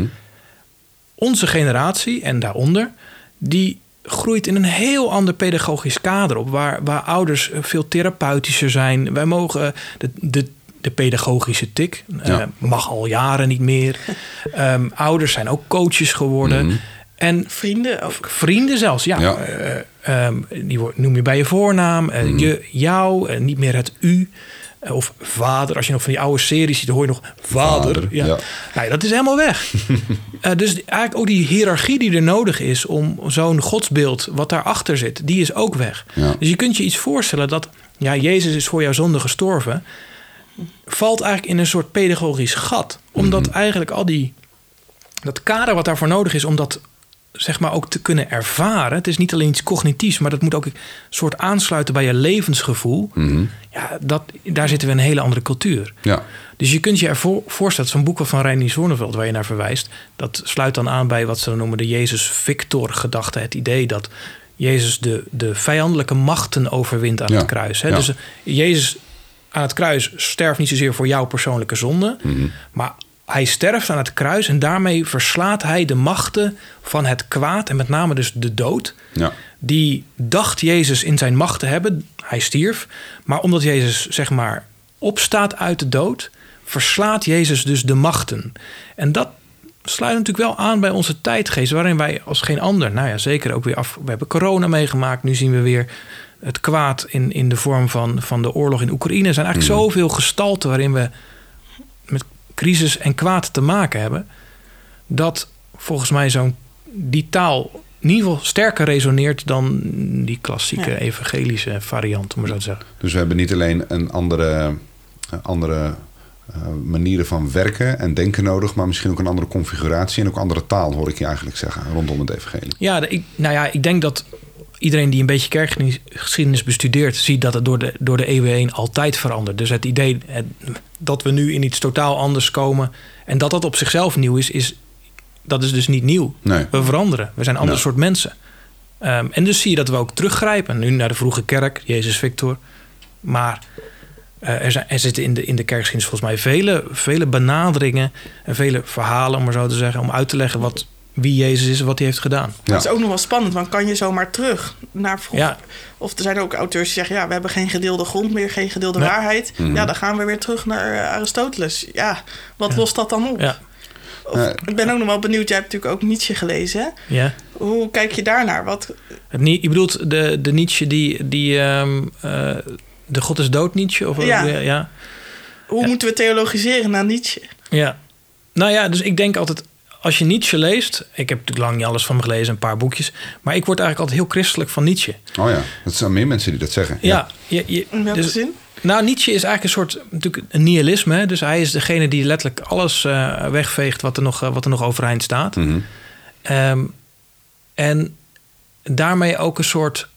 Onze generatie en daaronder, die groeit in een heel ander pedagogisch kader op, waar, waar ouders veel therapeutischer zijn. Wij mogen de, de de pedagogische tik. Ja. Uh, mag al jaren niet meer. Um, ouders zijn ook coaches geworden. Mm-hmm. En vrienden ook. Vrienden zelfs, ja. ja. Uh, um, die noem je bij je voornaam. Uh, mm. Je, jou, uh, niet meer het u. Uh, of vader. Als je nog van die oude series ziet, dan hoor je nog vader. vader ja. Ja. Nou, dat is helemaal weg. uh, dus eigenlijk ook die hiërarchie die er nodig is om zo'n godsbeeld wat daarachter zit, die is ook weg. Ja. Dus je kunt je iets voorstellen dat, ja, Jezus is voor jouw zonde gestorven, valt eigenlijk in een soort pedagogisch gat. Omdat mm-hmm. eigenlijk al die, dat kader wat daarvoor nodig is om dat, zeg maar, ook te kunnen ervaren. Het is niet alleen iets cognitiefs, maar dat moet ook een soort aansluiten bij je levensgevoel. Mm-hmm. Ja, dat, daar zitten we in een hele andere cultuur. Ja. Dus je kunt je ervoor voorstellen, zo'n boek van Reinier Zonneveld waar je naar verwijst, dat sluit dan aan bij wat ze dan noemen de Jezus-Victor-gedachte. Het idee dat Jezus de, de vijandelijke machten overwint aan ja. het kruis. Hè? Ja. Dus Jezus aan het kruis sterft niet zozeer voor jouw persoonlijke zonde, Mm-hmm. maar hij sterft aan het kruis en daarmee verslaat hij de machten van het kwaad en met name dus de dood. Ja. Die dacht Jezus in zijn macht te hebben. Hij stierf. Maar omdat Jezus, zeg maar, opstaat uit de dood, verslaat Jezus dus de machten. En dat sluit natuurlijk wel aan bij onze tijdgeest, waarin wij als geen ander, nou ja, zeker ook weer af. We hebben corona meegemaakt. Nu zien we weer het kwaad in, in de vorm van, van de oorlog in Oekraïne. Er zijn eigenlijk mm. zoveel gestalten waarin we met crisis en kwaad te maken hebben, dat volgens mij zo'n die taal in ieder geval sterker resoneert dan die klassieke ja. evangelische variant, om maar zo te zeggen. Dus we hebben niet alleen een andere, andere uh, manieren van werken en denken nodig, maar misschien ook een andere configuratie en ook andere taal, hoor ik je eigenlijk zeggen, rondom het evangelie. Ja, de, ik, nou ja, ik denk dat iedereen die een beetje kerkgeschiedenis bestudeert, ziet dat het door de, door de eeuwen heen altijd verandert. Dus het idee het, dat we nu in iets totaal anders komen en dat dat op zichzelf nieuw is, is dat is dus niet nieuw. Nee. We veranderen. We zijn een ander nee. soort mensen. Um, en dus zie je dat we ook teruggrijpen. Nu naar de vroege kerk, Jezus Victor. Maar uh, er, zijn, er zitten in de, in de kerkgeschiedenis volgens mij vele, vele benaderingen en vele verhalen, om maar zo te zeggen, om uit te leggen wat, wie Jezus is en wat hij heeft gedaan. Ja. Dat is ook nog wel spannend, want kan je zomaar terug naar vroeger? Ja. Of er zijn ook auteurs die zeggen, ja, we hebben geen gedeelde grond meer, geen gedeelde nee. waarheid. Mm-hmm. Ja, dan gaan we weer terug naar Aristoteles. Ja, wat ja. lost dat dan op? Ja. Of, uh, ik ben ook nog wel benieuwd, jij hebt natuurlijk ook Nietzsche gelezen. Hè? Ja. Hoe kijk je daarnaar? Wat... Het, je bedoelt de, de Nietzsche die, die um, uh, de God is dood Nietzsche? Of, ja. Uh, ja. Hoe ja. moeten we theologiseren naar Nietzsche? Ja, nou ja, dus ik denk altijd, als je Nietzsche leest, ik heb natuurlijk lang niet alles van hem gelezen, een paar boekjes, maar ik word eigenlijk altijd heel christelijk van Nietzsche. Oh ja, dat zijn meer mensen die dat zeggen. Ja. ja je, je, In welke dus, zin? Nou, Nietzsche is eigenlijk een soort natuurlijk een nihilisme. Hè? Dus hij is degene die letterlijk alles uh, wegveegt wat er nog, uh, wat er nog overeind staat. Mm-hmm. Um, en daarmee ook een soort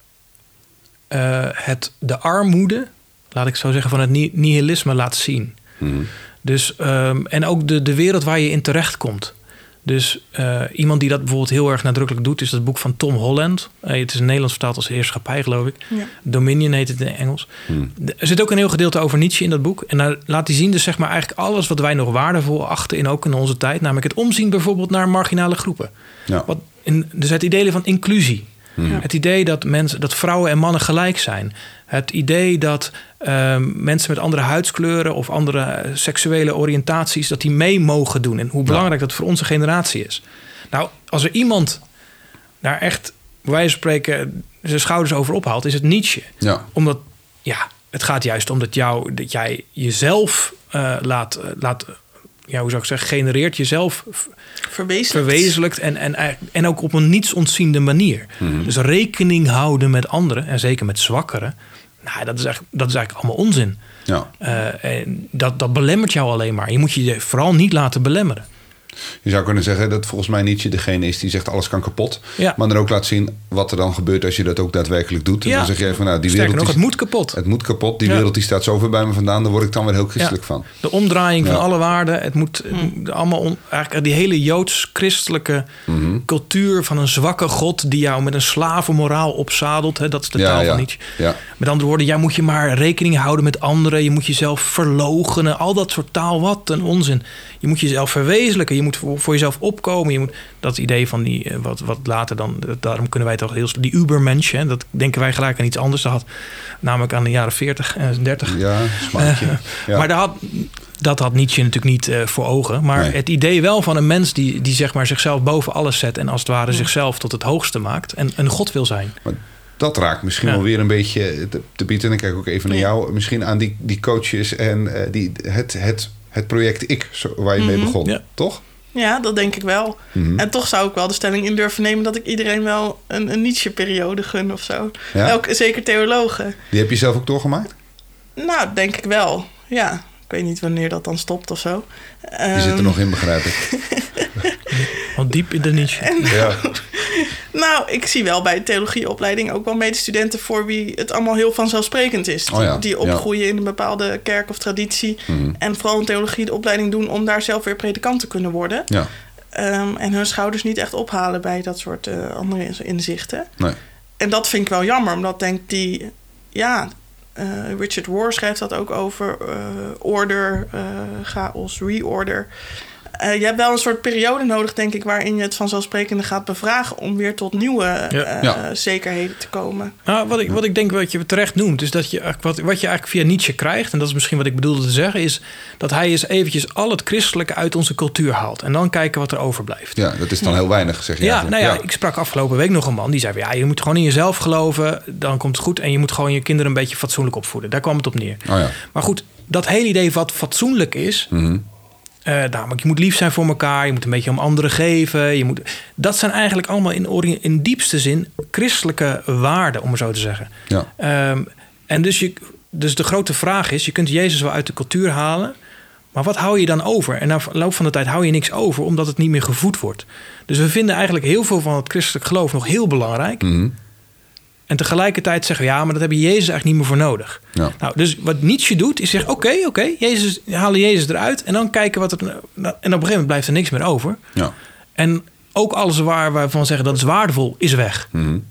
uh, het, de armoede, laat ik zo zeggen, van het nihilisme laat zien. Mm-hmm. Dus, um, en ook de, de wereld waar je in terechtkomt. Dus uh, iemand die dat bijvoorbeeld heel erg nadrukkelijk doet, is dat boek van Tom Holland. Uh, het is in Nederlands vertaald als Heerschappij, geloof ik. Ja. Dominion heet het in Engels. Hmm. Er zit ook een heel gedeelte over Nietzsche in dat boek. En daar laat hij zien dus zeg maar eigenlijk alles wat wij nog waardevol achten in ook in onze tijd. Namelijk het omzien bijvoorbeeld naar marginale groepen. Ja. Wat in, dus het idee van inclusie. Hmm. Het idee dat mensen, dat vrouwen en mannen gelijk zijn. Het idee dat uh, mensen met andere huidskleuren of andere uh, seksuele oriëntaties, dat die mee mogen doen. En hoe belangrijk ja. dat voor onze generatie is. Nou, als er iemand daar echt, bij wijze van spreken, zijn schouders over ophaalt, is het Nietzsche. Ja. Omdat, ja, het gaat juist om dat, jou, dat jij jezelf uh, laat, uh, laat, ja, hoe zou ik zeggen, genereert, jezelf verwezenlijkt, verwezenlijkt en, en, en ook op een niets ontziende manier. Mm-hmm. Dus rekening houden met anderen en zeker met zwakkeren. Nou, dat is eigenlijk, dat is eigenlijk allemaal onzin. Ja. Uh, en dat, dat belemmert jou alleen maar. Je moet je vooral niet laten belemmeren. Je zou kunnen zeggen dat volgens mij Nietzsche degene is die zegt alles kan kapot. Ja. Maar dan ook laat zien wat er dan gebeurt als je dat ook daadwerkelijk doet. En ja. dan zeg je even, nou, die Sterker wereld... nog, die, het moet kapot. Het moet kapot. Die ja. wereld die staat zo ver bij me vandaan. Daar word ik dan weer heel christelijk ja. van. De omdraaiing ja. van alle waarden. Het moet mm. allemaal on, eigenlijk die hele joods-christelijke mm-hmm. cultuur van een zwakke God die jou met een slavenmoraal opzadelt. Hè, dat is de ja, taal ja. van Nietzsche. Ja. Met andere woorden, jij moet je maar rekening houden met anderen. Je moet jezelf verloochenen. Al dat soort taal, wat een onzin. Je moet jezelf verwezenlijken. Je moet voor, voor jezelf opkomen. Je moet dat idee van die, wat, wat later dan, daarom kunnen wij toch heel, die Ubermensch, hè, dat denken wij gelijk aan iets anders. Dat had namelijk aan de jaren veertig en dertig. Ja, smaakje. Uh, ja. Maar dat had, dat had Nietzsche natuurlijk niet uh, voor ogen. Maar nee. Het idee wel van een mens die, die zeg maar zichzelf boven alles zet en als het ware ja. zichzelf tot het hoogste maakt en een god wil zijn. Maar dat raakt misschien ja. wel weer een beetje te, te bieden. En dan kijk ik ook even naar ja. jou. Misschien aan die, die coaches en uh, die, het, het, het project Ik, waar je mm-hmm. mee begon. Ja. Toch? Ja, dat denk ik wel. Mm-hmm. En toch zou ik wel de stelling in durven nemen dat ik iedereen wel een, een Nietzsche-periode gun of zo. Ja? Elk, zeker theologen. Die heb je zelf ook doorgemaakt? Nou, denk ik wel. Ja, ik weet niet wanneer dat dan stopt of zo. Je um, zit er nog in, begrijp ik. Al diep in de Nietzsche. En, ja. Nou, ik zie wel bij de theologieopleiding ook wel medestudenten voor wie het allemaal heel vanzelfsprekend is. Oh ja, die opgroeien ja. in een bepaalde kerk of traditie. Mm-hmm. En vooral een theologie de opleiding doen om daar zelf weer predikant te kunnen worden. Ja. Um, en hun schouders niet echt ophalen bij dat soort uh, andere inzichten. Nee. En dat vind ik wel jammer, omdat denk die... Ja, uh, Richard Rohr schrijft dat ook over uh, order, uh, chaos, reorder. Uh, je hebt wel een soort periode nodig, denk ik, waarin je het vanzelfsprekende gaat bevragen om weer tot nieuwe ja. Uh, ja. zekerheden te komen. Nou, wat ik, wat ik denk wat je terecht noemt, is dat je wat, wat je eigenlijk via Nietzsche krijgt, en dat is misschien wat ik bedoelde te zeggen, is dat hij eens eventjes al het christelijke uit onze cultuur haalt en dan kijken wat er overblijft. Ja, dat is dan heel weinig, zeg je. Ja, nou ja, ja, ik sprak afgelopen week nog een man die zei, ja, je moet gewoon in jezelf geloven, dan komt het goed en je moet gewoon je kinderen een beetje fatsoenlijk opvoeden. Daar kwam het op neer. Oh ja. Maar goed, dat hele idee wat fatsoenlijk is. Mm-hmm. Uh, namelijk, je moet lief zijn voor elkaar, je moet een beetje om anderen geven. Je moet, dat zijn eigenlijk allemaal in, in diepste zin christelijke waarden, om maar zo te zeggen. Ja. Um, en dus, je, dus de grote vraag is, je kunt Jezus wel uit de cultuur halen, maar wat hou je dan over? En na loop van de tijd hou je niks over, omdat het niet meer gevoed wordt. Dus we vinden eigenlijk heel veel van het christelijk geloof nog heel belangrijk. Mm-hmm. En tegelijkertijd zeggen we, ja, maar dat heb je Jezus eigenlijk niet meer voor nodig. Ja. Nou, dus wat Nietzsche doet, is zeggen, oké, okay, oké, okay, Jezus, halen Jezus eruit en dan kijken wat er... En op een gegeven moment blijft er niks meer over. Ja. En ook alles waar we van zeggen dat is waardevol, is weg. Mm-hmm.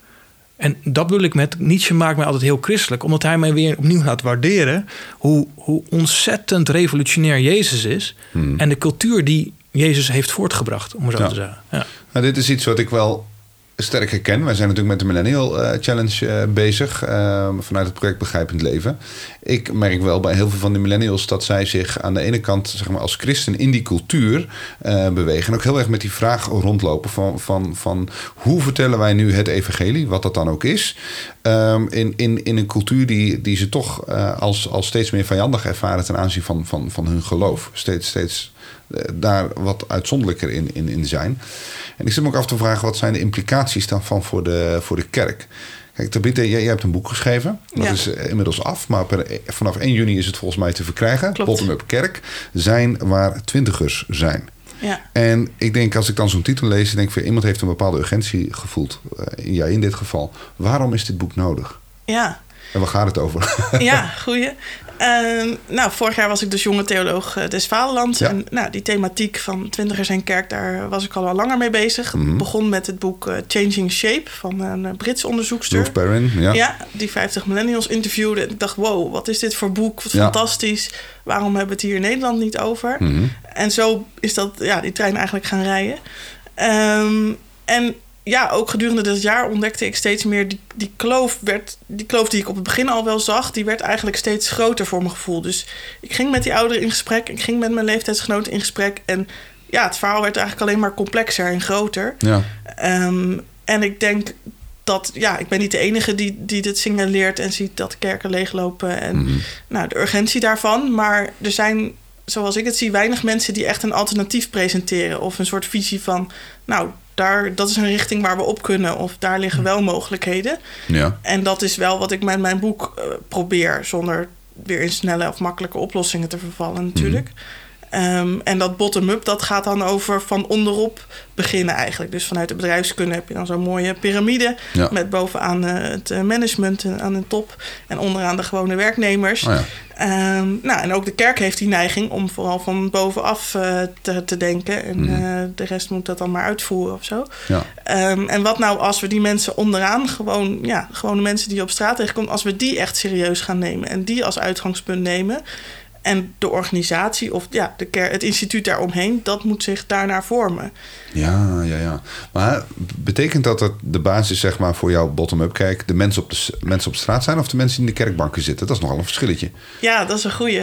En dat bedoel ik met, Nietzsche maakt mij altijd heel christelijk, omdat hij mij weer opnieuw laat waarderen hoe, hoe ontzettend revolutionair Jezus is. Mm-hmm. En de cultuur die Jezus heeft voortgebracht, om maar zo ja. te zeggen. Ja. Nou, dit is iets wat ik wel sterk herken. Wij zijn natuurlijk met de Millennial uh, Challenge uh, bezig. Uh, vanuit het project Begrijpend Leven. Ik merk wel bij heel veel van de millennials dat zij zich aan de ene kant, zeg maar, als christen in die cultuur uh, bewegen. En ook heel erg met die vraag rondlopen van, van, van hoe vertellen wij nu het evangelie, wat dat dan ook is. Um, in, in, in een cultuur die, die ze toch uh, als, als steeds meer vijandig ervaren ten aanzien van, van, van hun geloof. Steeds, steeds daar wat uitzonderlijker in, in, in zijn. En ik zit me ook af te vragen, wat zijn de implicaties daarvan voor de, voor de kerk? Kijk, Tabitha, jij, jij hebt een boek geschreven. Dat ja. is inmiddels af, maar per, vanaf één juni is het volgens mij te verkrijgen. Bottom-up Kerk, zijn waar twintigers zijn. Ja. En ik denk, als ik dan zo'n titel lees, denk ik, iemand heeft een bepaalde urgentie gevoeld. Uh, jij in dit geval. Waarom is dit boek nodig? Ja. En waar gaat het over? Ja, goeie. Uh, nou, vorig jaar was ik dus jonge theoloog uh, des Vaderlands. Ja. En nou, die thematiek van twintigers en kerk, daar was ik al wel langer mee bezig. Mm-hmm. Begon met het boek uh, Changing Shape van een uh, Brits onderzoekster. Ruth Perrin, ja. Ja, die vijftig millennials interviewde. En ik dacht, wow, wat is dit voor boek? Wat ja. fantastisch. Waarom hebben we het hier in Nederland niet over? Mm-hmm. En zo is dat, ja, die trein eigenlijk gaan rijden. Um, en ja, ook gedurende dat jaar ontdekte ik steeds meer die, die kloof werd, die kloof die ik op het begin al wel zag, die werd eigenlijk steeds groter voor mijn gevoel. Dus ik ging met die ouderen in gesprek, ik ging met mijn leeftijdsgenoten in gesprek en ja, het verhaal werd eigenlijk alleen maar complexer en groter. Ja. Um, en ik denk dat, ja, ik ben niet de enige die, die dit signaleert en ziet dat de kerken leeglopen en mm-hmm. nou, de urgentie daarvan. Maar er zijn, zoals ik het zie, weinig mensen die echt een alternatief presenteren of een soort visie van, nou, daar, dat is een richting waar we op kunnen of daar liggen wel mogelijkheden. Ja. En dat is wel wat ik met mijn boek uh, probeer, zonder weer in snelle of makkelijke oplossingen te vervallen natuurlijk. Mm. Um, en dat bottom-up, dat gaat dan over van onderop beginnen eigenlijk. Dus vanuit de bedrijfskunde heb je dan zo'n mooie piramide, ja, met bovenaan uh, het management aan de top en onderaan de gewone werknemers. Oh ja. um, nou, en ook de kerk heeft die neiging om vooral van bovenaf uh, te, te denken. En mm. uh, de rest moet dat dan maar uitvoeren of zo. Ja. Um, en wat nou als we die mensen onderaan, gewoon, ja, gewone mensen die op straat tegenkomen, als we die echt serieus gaan nemen en die als uitgangspunt nemen. En de organisatie of ja, de ker- het instituut daaromheen, dat moet zich daarnaar vormen. Ja, ja, ja. Maar betekent dat dat de basis zeg maar voor jouw bottom-up kijk... de mensen op de mensen op straat zijn of de mensen die in de kerkbanken zitten? Dat is nogal een verschilletje. Ja, dat is een goeie.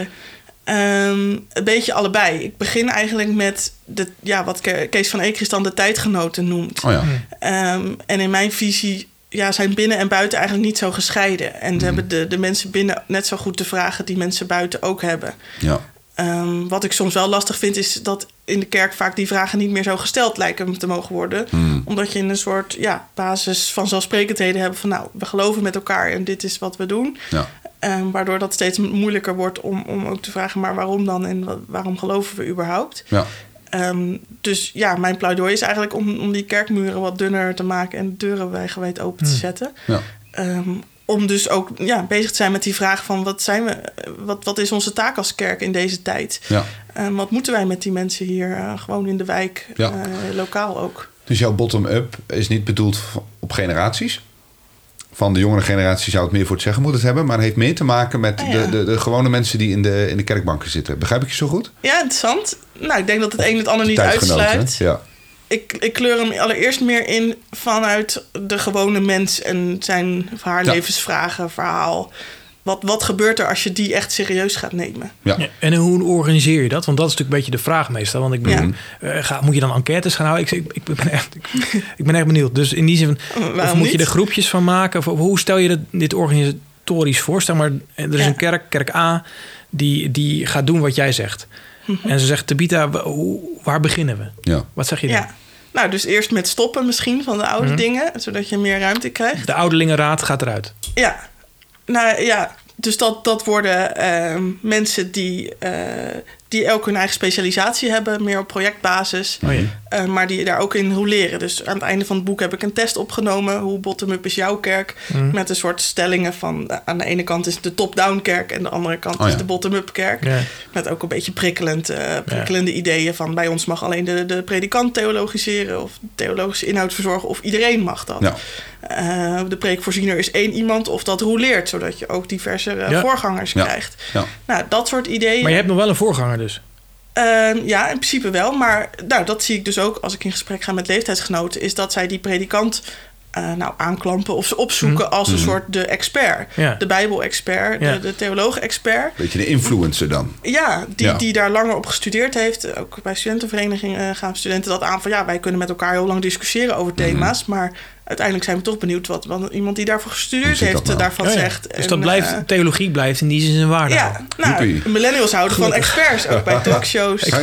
Um, een beetje allebei. Ik begin eigenlijk met de, ja, wat Kees van Eekrist dan de tijdgenoten noemt. Oh ja. Um, en in mijn visie ja, zijn binnen en buiten eigenlijk niet zo gescheiden. En mm. hebben de, de mensen binnen net zo goed de vragen die mensen buiten ook hebben. Ja. Um, wat ik soms wel lastig vind, is dat in de kerk vaak die vragen niet meer zo gesteld lijken te mogen worden. Mm. Omdat je in een soort ja, basis van zelfsprekendheden hebt van nou, we geloven met elkaar en dit is wat we doen. Ja. Um, waardoor dat steeds moeilijker wordt om, om ook te vragen, maar waarom dan en wat, waarom geloven we überhaupt? Ja. Um, dus ja, mijn pleidooi is eigenlijk om, om die kerkmuren wat dunner te maken en de deuren wijdgewijd open te zetten. Ja. Um, om dus ook ja, bezig te zijn met die vraag van wat zijn we, wat, wat is onze taak als kerk in deze tijd? Ja. Um, wat moeten wij met die mensen hier uh, gewoon in de wijk, ja. uh, lokaal ook? Dus jouw bottom-up is niet bedoeld op generaties? Van de jongere generatie zou het meer voor het zeggen moeten hebben, maar het heeft meer te maken met ah, ja. de, de, de gewone mensen die in de, in de kerkbanken zitten. Begrijp ik je zo goed? Ja, interessant. Nou, ik denk dat het een het ander niet uitsluit. Ja. Ik, ik kleur hem allereerst meer in vanuit de gewone mens en zijn haar ja. levensvragen, verhaal. Wat, wat gebeurt er als je die echt serieus gaat nemen? Ja. Ja, en hoe organiseer je dat? Want dat is natuurlijk een beetje de vraag meestal. Want ik ben, ja. uh, ga, moet je dan enquêtes gaan houden? Ik, ik, ik, ben echt, ik, ik ben echt benieuwd. Dus in die zin, of moet je er groepjes van maken? Of, of hoe stel je dit, dit organisatorisch voor? Stel maar, er is ja. een kerk, kerk A, die, die gaat doen wat jij zegt. Mm-hmm. En ze zegt, Tabitha, waar beginnen we? Ja. Wat zeg je dan? Ja. Nou, dus eerst met stoppen misschien van de oude mm-hmm. dingen, zodat je meer ruimte krijgt. De ouderlingenraad gaat eruit. Ja, nou ja, dus dat, dat worden uh, mensen die, uh, die elk hun eigen specialisatie hebben, meer op projectbasis, oh ja. uh, maar die daar ook in roleren. Dus aan het einde van het boek heb ik een test opgenomen, hoe bottom-up is jouw kerk, mm. met een soort stellingen van, uh, aan de ene kant is de top-down kerk en de andere kant oh ja. is de bottom-up kerk. Ja. Met ook een beetje prikkelend, uh, prikkelende ja. ideeën van, bij ons mag alleen de, de predikant theologiseren of theologische inhoud verzorgen of iedereen mag dat. Ja. Uh, de preekvoorziener is één iemand of dat roleert, zodat je ook diverse uh, ja. voorgangers ja. krijgt. Ja. Nou, dat soort ideeën. Maar je hebt nog wel een voorganger dus? Uh, ja, in principe wel. Maar nou, dat zie ik dus ook als ik in gesprek ga met leeftijdsgenoten, is dat zij die predikant uh, nou, aanklampen of ze opzoeken mm. als een mm. soort de expert. Ja. De Bijbel-expert, ja. de, de theoloog-expert. Beetje de influencer dan. Ja, die, ja. die daar langer op gestudeerd heeft. Ook bij studentenverenigingen uh, gaan studenten dat aan van ja, wij kunnen met elkaar heel lang discussiëren over thema's, mm. maar uiteindelijk zijn we toch benieuwd wat, wat iemand die daarvoor gestudeerd heeft nou? daarvan ja, ja. zegt. Dus en, dat blijft, uh, theologie blijft in die zin zijn waarde. Ja, nou, millennials houden van experts, ook bij talkshows. Ik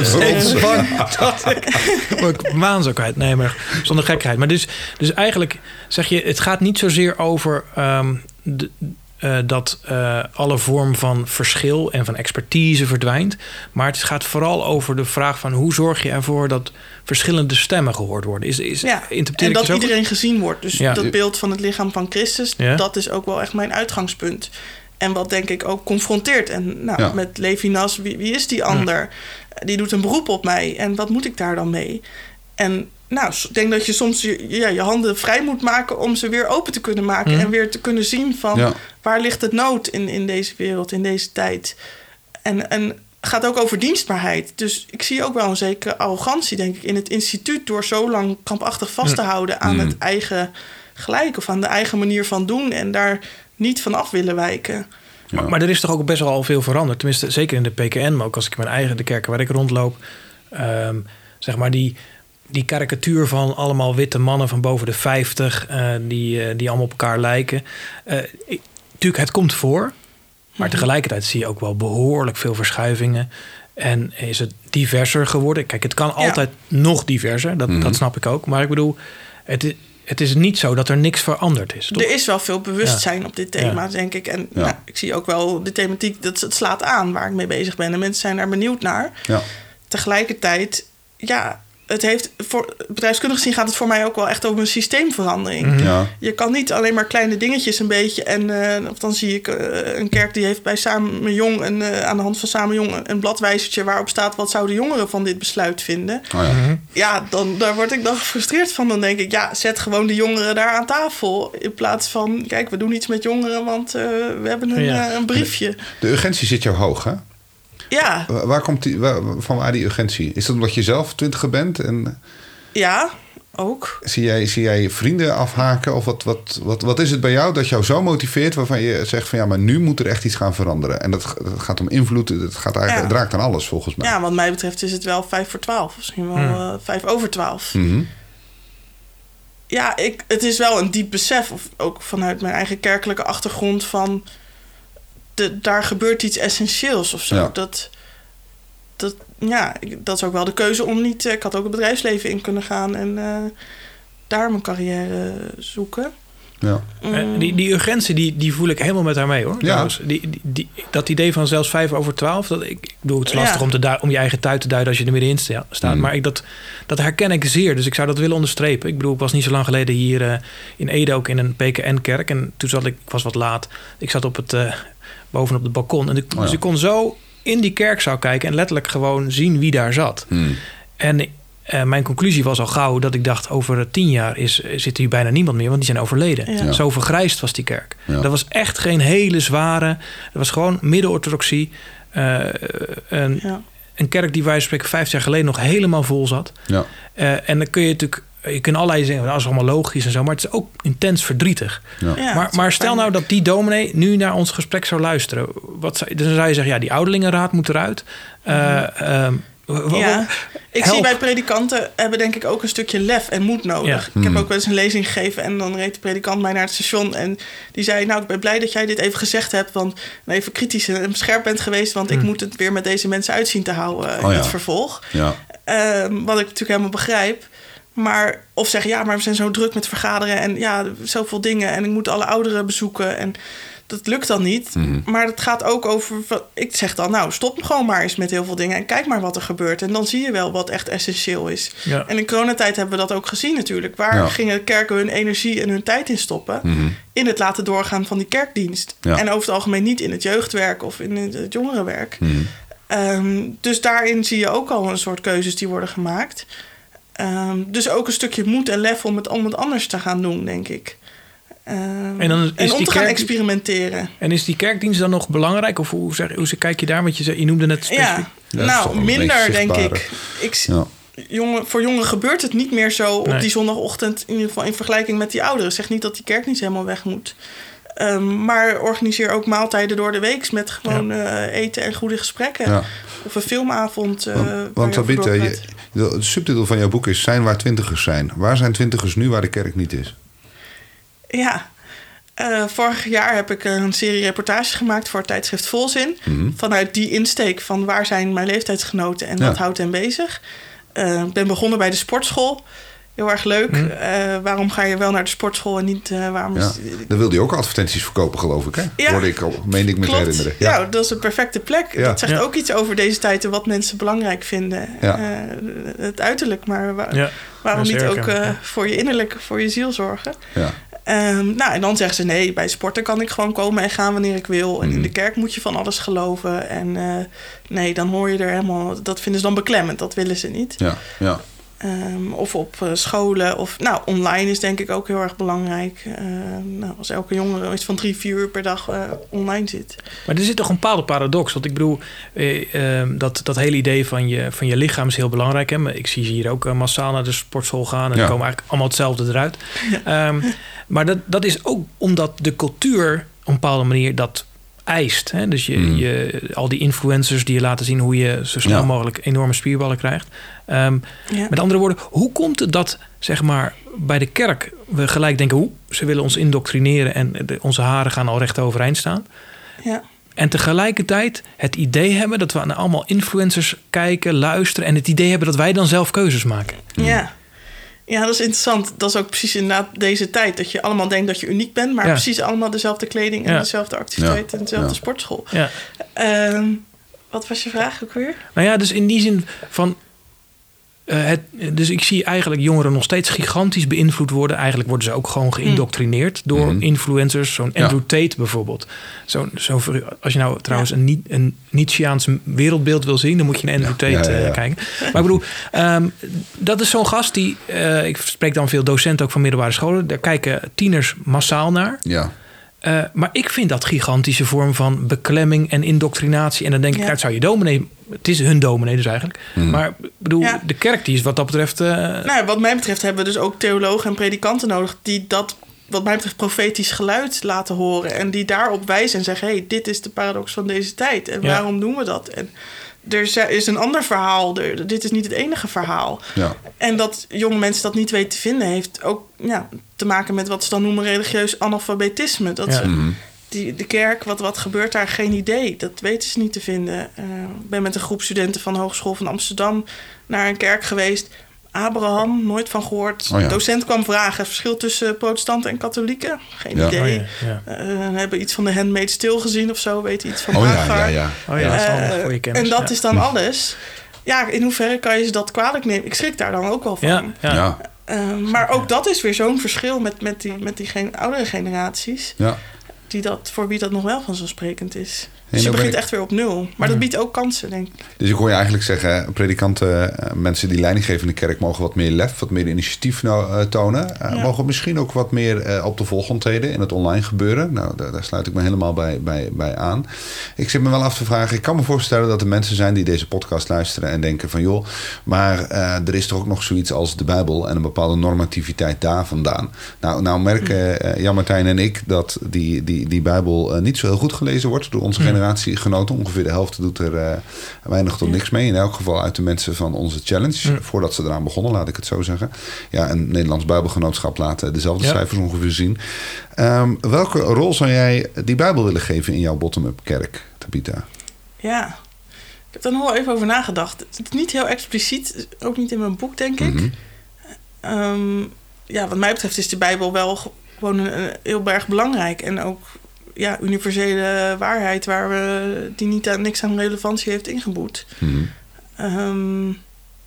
waan ook uit, nee, maar zonder gekheid. Maar dus, dus eigenlijk zeg je, het gaat niet zozeer over um, de, uh, dat uh, alle vorm van verschil en van expertise verdwijnt. Maar het gaat vooral over de vraag van hoe zorg je ervoor dat verschillende stemmen gehoord worden. Is, is, ja, en dat iedereen gezien wordt. Dus ja. dat beeld van het lichaam van Christus, ja. dat is ook wel echt mijn uitgangspunt. En wat denk ik ook confronteert. En nou, ja. met Levinas, wie, wie is die ander? Ja. Die doet een beroep op mij. En wat moet ik daar dan mee? En nou, ik denk dat je soms je, ja, je handen vrij moet maken om ze weer open te kunnen maken. Mm. En weer te kunnen zien van ja. waar ligt het nood in, in deze wereld, in deze tijd. En, en gaat ook over dienstbaarheid. Dus ik zie ook wel een zekere arrogantie, denk ik, in het instituut door zo lang krampachtig vast te houden aan mm. het eigen gelijk of aan de eigen manier van doen en daar niet van af willen wijken. Ja. Maar, maar er is toch ook best wel al veel veranderd. Tenminste, zeker in de P K N, maar ook als ik mijn eigen, de kerken waar ik rondloop, um, zeg maar die, die karikatuur van allemaal witte mannen van boven de vijftig, uh, die, uh, die allemaal op elkaar lijken. Uh, ik, natuurlijk, het komt voor. Maar tegelijkertijd zie je ook wel behoorlijk veel verschuivingen. En is het diverser geworden? Kijk, het kan altijd ja. nog diverser. Dat, mm-hmm. dat snap ik ook. Maar ik bedoel, het, het is niet zo dat er niks veranderd is. Toch? Er is wel veel bewustzijn ja. op dit thema, ja. denk ik. En ja. nou, ik zie ook wel de thematiek, dat het slaat aan waar ik mee bezig ben. En mensen zijn daar benieuwd naar. Ja. Tegelijkertijd, ja, het heeft voor bedrijfskundig gezien gaat het voor mij ook wel echt over een systeemverandering. Mm-hmm. Ja. Je kan niet alleen maar kleine dingetjes een beetje. En uh, of dan zie ik uh, een kerk die heeft bij Samen Jong een, uh, aan de hand van Samen Jong een bladwijzertje waarop staat wat zouden jongeren van dit besluit vinden. Oh ja, mm-hmm. ja dan, daar word ik dan gefrustreerd van. Dan denk ik, ja, zet gewoon de jongeren daar aan tafel. In plaats van, kijk, we doen iets met jongeren, want uh, we hebben een, ja. uh, een briefje. De, de urgentie zit jou hoog, hè? Ja. Waar komt die, waar, van waar die urgentie? Is dat omdat je zelf twintiger bent? En Ja, ook. Zie jij, zie jij vrienden afhaken? Of wat, wat, wat, wat is het bij jou dat jou zo motiveert... waarvan je zegt van ja, maar nu moet er echt iets gaan veranderen. En dat, dat gaat om invloed. Het, gaat eigenlijk, Ja. het raakt aan alles volgens mij. Ja, wat mij betreft is het wel vijf voor twaalf. Misschien wel Hmm. uh, vijf over twaalf. Mm-hmm. Ja, ik, het is wel een diep besef. Of ook vanuit mijn eigen kerkelijke achtergrond van... De, daar gebeurt iets essentieels of zo. Ja. Dat, dat, ja, ik- dat is ook wel de keuze om niet... Ik had ook het bedrijfsleven in kunnen gaan en uh, daar mijn carrière zoeken. Ja. Mm. Eh, die, die urgentie, die, die voel ik helemaal met haar mee, hoor. Ja. Trouwens, die, die, die, dat idee van zelfs vijf over twaalf... Dat, ik, ik bedoel, het is lastig Ja. om, te du- om je eigen tijd te duiden... als je er middenin sta- staat. Mm. Maar ik, dat, dat herken ik zeer. Dus ik zou dat willen onderstrepen. Ik bedoel, ik was niet zo lang geleden hier uh, in Ede... ook in een P K N-kerk. En toen zat ik... Ik was wat laat. Ik zat op het, uh, bovenop het balkon. En ik, Oh ja. Dus ik kon zo in die kerkzaal kijken... en letterlijk gewoon zien wie daar zat. Mm. En uh, mijn conclusie was al gauw dat ik dacht... over tien jaar is, zit hier bijna niemand meer... want die zijn overleden. Ja. Ja. Zo vergrijsd was die kerk. Ja. Dat was echt geen hele zware... dat was gewoon middenorthodoxie. Uh, een, Ja. een kerk die wij spreken vijftig jaar geleden... nog helemaal vol zat. Ja. Uh, en dan kun je natuurlijk... Je kunt allerlei zeggen, nou, dat is allemaal logisch en zo... maar het is ook intens verdrietig. Ja. Ja, het maar is maar ook stel nou pijnlijk. dat die dominee nu naar ons gesprek zou luisteren. Wat zou, dan zou je zeggen, ja, die ouderlingenraad moet eruit. Uh, um, w- w- Ja, ik help. zie bij predikanten hebben denk ik ook een stukje lef en moed nodig. Ja. Ik heb Hmm. ook wel eens een lezing gegeven en dan reed de predikant mij naar het station en die zei, nou, ik ben blij dat jij dit even gezegd hebt, want even kritisch en scherp bent geweest, want ik Hmm. moet het weer met deze mensen uitzien te houden in Oh ja. het vervolg. Ja. Ehm, wat ik natuurlijk helemaal begrijp. Maar, of zeggen, ja, maar we zijn zo druk met vergaderen en ja, zoveel dingen en ik moet alle ouderen bezoeken en dat lukt dan niet. Mhm. Maar het gaat ook over, ik zeg dan, nou, stop gewoon maar eens met heel veel dingen en kijk maar wat er gebeurt. En dan zie je wel wat echt essentieel is. Ja. En in coronatijd hebben we dat ook gezien natuurlijk. Waar Ja. gingen kerken hun energie en hun tijd in stoppen? Mhm. In het laten doorgaan van die kerkdienst. Ja. En over het algemeen niet in het jeugdwerk of in het, het jongerenwerk. Mhm. Um, dus daarin zie je ook al een soort keuzes die worden gemaakt. Um, dus ook een stukje moed en lef om het, om het anders te gaan doen, denk ik. Um, En dan is en om die te gaan kerk- experimenteren. En is die kerkdienst dan nog belangrijk? Of hoe, zeg, hoe kijk je daar? Want je, zei- je noemde net specifiek. Ja, Ja, dat is toch nou, wel het minder meest denk zichtbare. ik. ik s- Ja. jongen, voor jongeren gebeurt het niet meer zo op Nee. die zondagochtend... in ieder geval in vergelijking met die ouderen. Zeg niet dat die kerk niet helemaal weg moet. Um, maar organiseer ook maaltijden door de week... met gewoon uh, eten en goede gesprekken. Ja. Of een filmavond. Uh, Want, waar want je over Tabitha, je, doorpraat. de, de subtitel van jouw boek is Zijn waar twintigers zijn. Waar zijn twintigers nu waar de kerk niet is? Ja, uh, vorig jaar heb ik een serie reportages gemaakt voor het tijdschrift Volzin. Mhm. Vanuit die insteek van waar zijn mijn leeftijdsgenoten en Ja. wat houdt hen bezig. Uh, Ik ben begonnen bij de sportschool. Heel erg leuk. Mhm. Uh, waarom ga je wel naar de sportschool en niet uh, waarom Ja. is... Dan wilde je ook advertenties verkopen, geloof ik. Hè? Ja. Hoorde ik al, meen ik me te Klopt. herinneren. Ja. dat is een perfecte plek. Ja. Dat zegt Ja. ook iets over deze tijd en wat mensen belangrijk vinden. Ja. Uh, het uiterlijk, maar wa- Ja. waarom Dat is niet erg, ook ja. uh, voor je innerlijk, voor je ziel zorgen. Ja. Um, nou, en dan zeggen ze nee, bij sporten kan ik gewoon komen en gaan wanneer ik wil. En Mhm. in de kerk moet je van alles geloven. En uh, nee, dan hoor je er helemaal... Dat vinden ze dan beklemmend, dat willen ze niet. Ja. Ja. Um, of op uh, scholen. Of, nou, online is denk ik ook heel erg belangrijk. Uh, nou, als elke jongere iets van drie, vier uur per dag uh, online zit. Maar er zit toch een bepaalde paradox. Want ik bedoel, eh, eh, dat, dat hele idee van je, van je lichaam is heel belangrijk. Hè? Maar ik zie ze hier ook uh, massaal naar de sportschool gaan. En Ja. die komen eigenlijk allemaal hetzelfde eruit. Um, maar dat, dat is ook omdat de cultuur op een bepaalde manier dat eist. Hè? Dus je, Mm. je, al die influencers die je laten zien hoe je zo snel Ja. mogelijk enorme spierballen krijgt. Um, Ja. Met andere woorden, hoe komt het dat zeg maar bij de kerk we gelijk denken, hoe ze willen ons indoctrineren en de, onze haren gaan al recht overeind staan. Ja. En tegelijkertijd het idee hebben dat we naar allemaal influencers kijken, luisteren en het idee hebben dat wij dan zelf keuzes maken. Ja. Ja, dat is interessant. Dat is ook precies inderdaad deze tijd. Dat je allemaal denkt dat je uniek bent... maar Ja. precies allemaal dezelfde kleding... en Ja. dezelfde activiteit Ja. en dezelfde Ja. sportschool. Ja. Um, wat was je vraag ook weer? Nou ja, dus in die zin van uh, het, dus ik zie eigenlijk jongeren nog steeds gigantisch beïnvloed worden. Eigenlijk worden ze ook gewoon geïndoctrineerd door Mhm. influencers. Zo'n Ja. Andrew Tate bijvoorbeeld. Zo, zo, als je nou trouwens een, niet- een Nietzscheaans wereldbeeld wil zien... dan moet je naar Andrew Ja. Tate Ja, ja, ja. uh, kijken. Maar ik bedoel, um, dat is zo'n gast die... Uh, ik spreek dan veel docenten ook van middelbare scholen. Daar kijken tieners massaal naar. Ja. Uh, maar ik vind dat gigantische vorm van beklemming en indoctrinatie. En dan denk ik, ja. dat zou je dominee... Het is hun dominee dus eigenlijk. Mm. Maar ik bedoel, ja. de kerk die is wat dat betreft... Uh... Nou, wat mij betreft hebben we dus ook theologen en predikanten nodig... die dat, wat mij betreft, profetisch geluid laten horen. En die daarop wijzen en zeggen... hé, hey, dit is de paradox van deze tijd. En ja. waarom doen we dat? En er is een ander verhaal. Er, dit is niet het enige verhaal. Ja. En dat jonge mensen dat niet weten te vinden... heeft ook ja, te maken met wat ze dan noemen religieus analfabetisme. Dat ja. ze, mm-hmm. die, de kerk, wat, wat gebeurt daar? Geen idee. Dat weten ze niet te vinden. Uh, ik ben met een groep studenten van de Hogeschool van Amsterdam... naar een kerk geweest... Abraham, nooit van gehoord. Oh ja. De docent kwam vragen. Verschil tussen protestanten en katholieken? Geen ja. idee. Oh ja, ja. Uh, hebben iets van de Handmaid's Tale gezien of zo. Weten iets van oh Hagar. Ja, ja, ja. Oh ja, dat is uh, voor je kennis. En dat ja. is dan alles. Ja, in hoeverre kan je ze dat kwalijk nemen? Ik schrik daar dan ook wel van. Ja, ja. Ja. Uh, maar ook dat is weer zo'n verschil met, met die, met die gen- oudere generaties. Ja. Die dat, voor wie dat nog wel vanzelfsprekend is. Dus je begint ik... echt weer op nul. Maar mm. dat biedt ook kansen, denk ik. Dus ik hoor je eigenlijk zeggen... predikanten, mensen die leiding geven in de kerk... mogen wat meer lef, wat meer initiatief nou, tonen. Uh, ja. Mogen misschien ook wat meer uh, op de voorgrond treden... in het online gebeuren. Nou, daar, daar sluit ik me helemaal bij, bij, bij aan. Ik zit me wel af te vragen... ik kan me voorstellen dat er mensen zijn... die deze podcast luisteren en denken van... joh, maar uh, er is toch ook nog zoiets als de Bijbel... en een bepaalde normativiteit daar vandaan. Nou, nou merken uh, Jan Martijn en ik... dat die, die, die Bijbel uh, niet zo heel goed gelezen wordt... door onze mm. generatiegenoten. Ongeveer de helft doet er uh, weinig tot niks mee. In elk geval uit de mensen van onze challenge. Mm. Voordat ze eraan begonnen, laat ik het zo zeggen. Ja, een Nederlands Bijbelgenootschap laat uh, dezelfde ja. cijfers ongeveer zien. Um, welke rol zou jij die Bijbel willen geven in jouw bottom-up kerk, Tabitha? Ja, ik heb daar nog wel even over nagedacht. Het is niet heel expliciet, ook niet in mijn boek, denk ik. Mm-hmm. Um, ja, wat mij betreft is de Bijbel wel gewoon een, een heel erg belangrijk. En ook ja, universele waarheid waar we, die niet aan, niks aan relevantie heeft ingeboet. Mm-hmm. Um,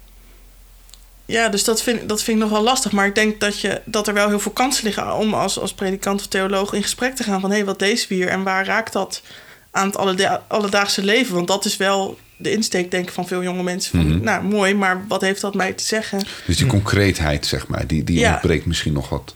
ja, dus dat vind, dat vind ik nog wel lastig. Maar ik denk dat, je, dat er wel heel veel kansen liggen om als, als predikant of theoloog in gesprek te gaan van hé, hey, wat lezen we hier en waar raakt dat aan het alleda- alledaagse leven? Want dat is wel de insteek, denk ik, van veel jonge mensen. Van, mm-hmm. Nou, mooi, maar wat heeft dat mij te zeggen? Dus die concreetheid, zeg maar, die, die ja. ontbreekt misschien nog wat.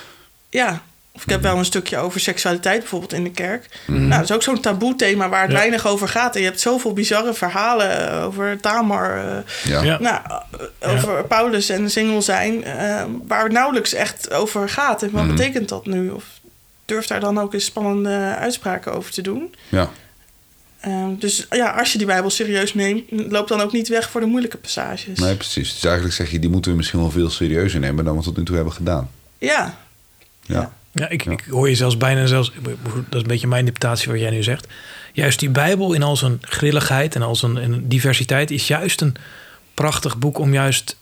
Ja, of ik heb wel een stukje over seksualiteit bijvoorbeeld in de kerk. Mm-hmm. Nou, dat is ook zo'n taboe thema waar het ja. weinig over gaat. En je hebt zoveel bizarre verhalen over Tamar. Uh, ja. Ja. Nou, uh, over ja. Paulus en single zijn. Uh, waar het nauwelijks echt over gaat. En wat mm-hmm. betekent dat nu? Of durft daar dan ook eens spannende uitspraken over te doen? Ja. Uh, dus ja, als je die Bijbel serieus neemt, loop dan ook niet weg voor de moeilijke passages. Nee, precies. Dus eigenlijk zeg je, die moeten we misschien wel veel serieuzer nemen dan we tot nu toe hebben gedaan. Ja. Ja. ja. Ja, ik, ik hoor je zelfs bijna zelfs... Dat is een beetje mijn interpretatie wat jij nu zegt. Juist die Bijbel in al zijn grilligheid en al zijn en diversiteit... is juist een prachtig boek om juist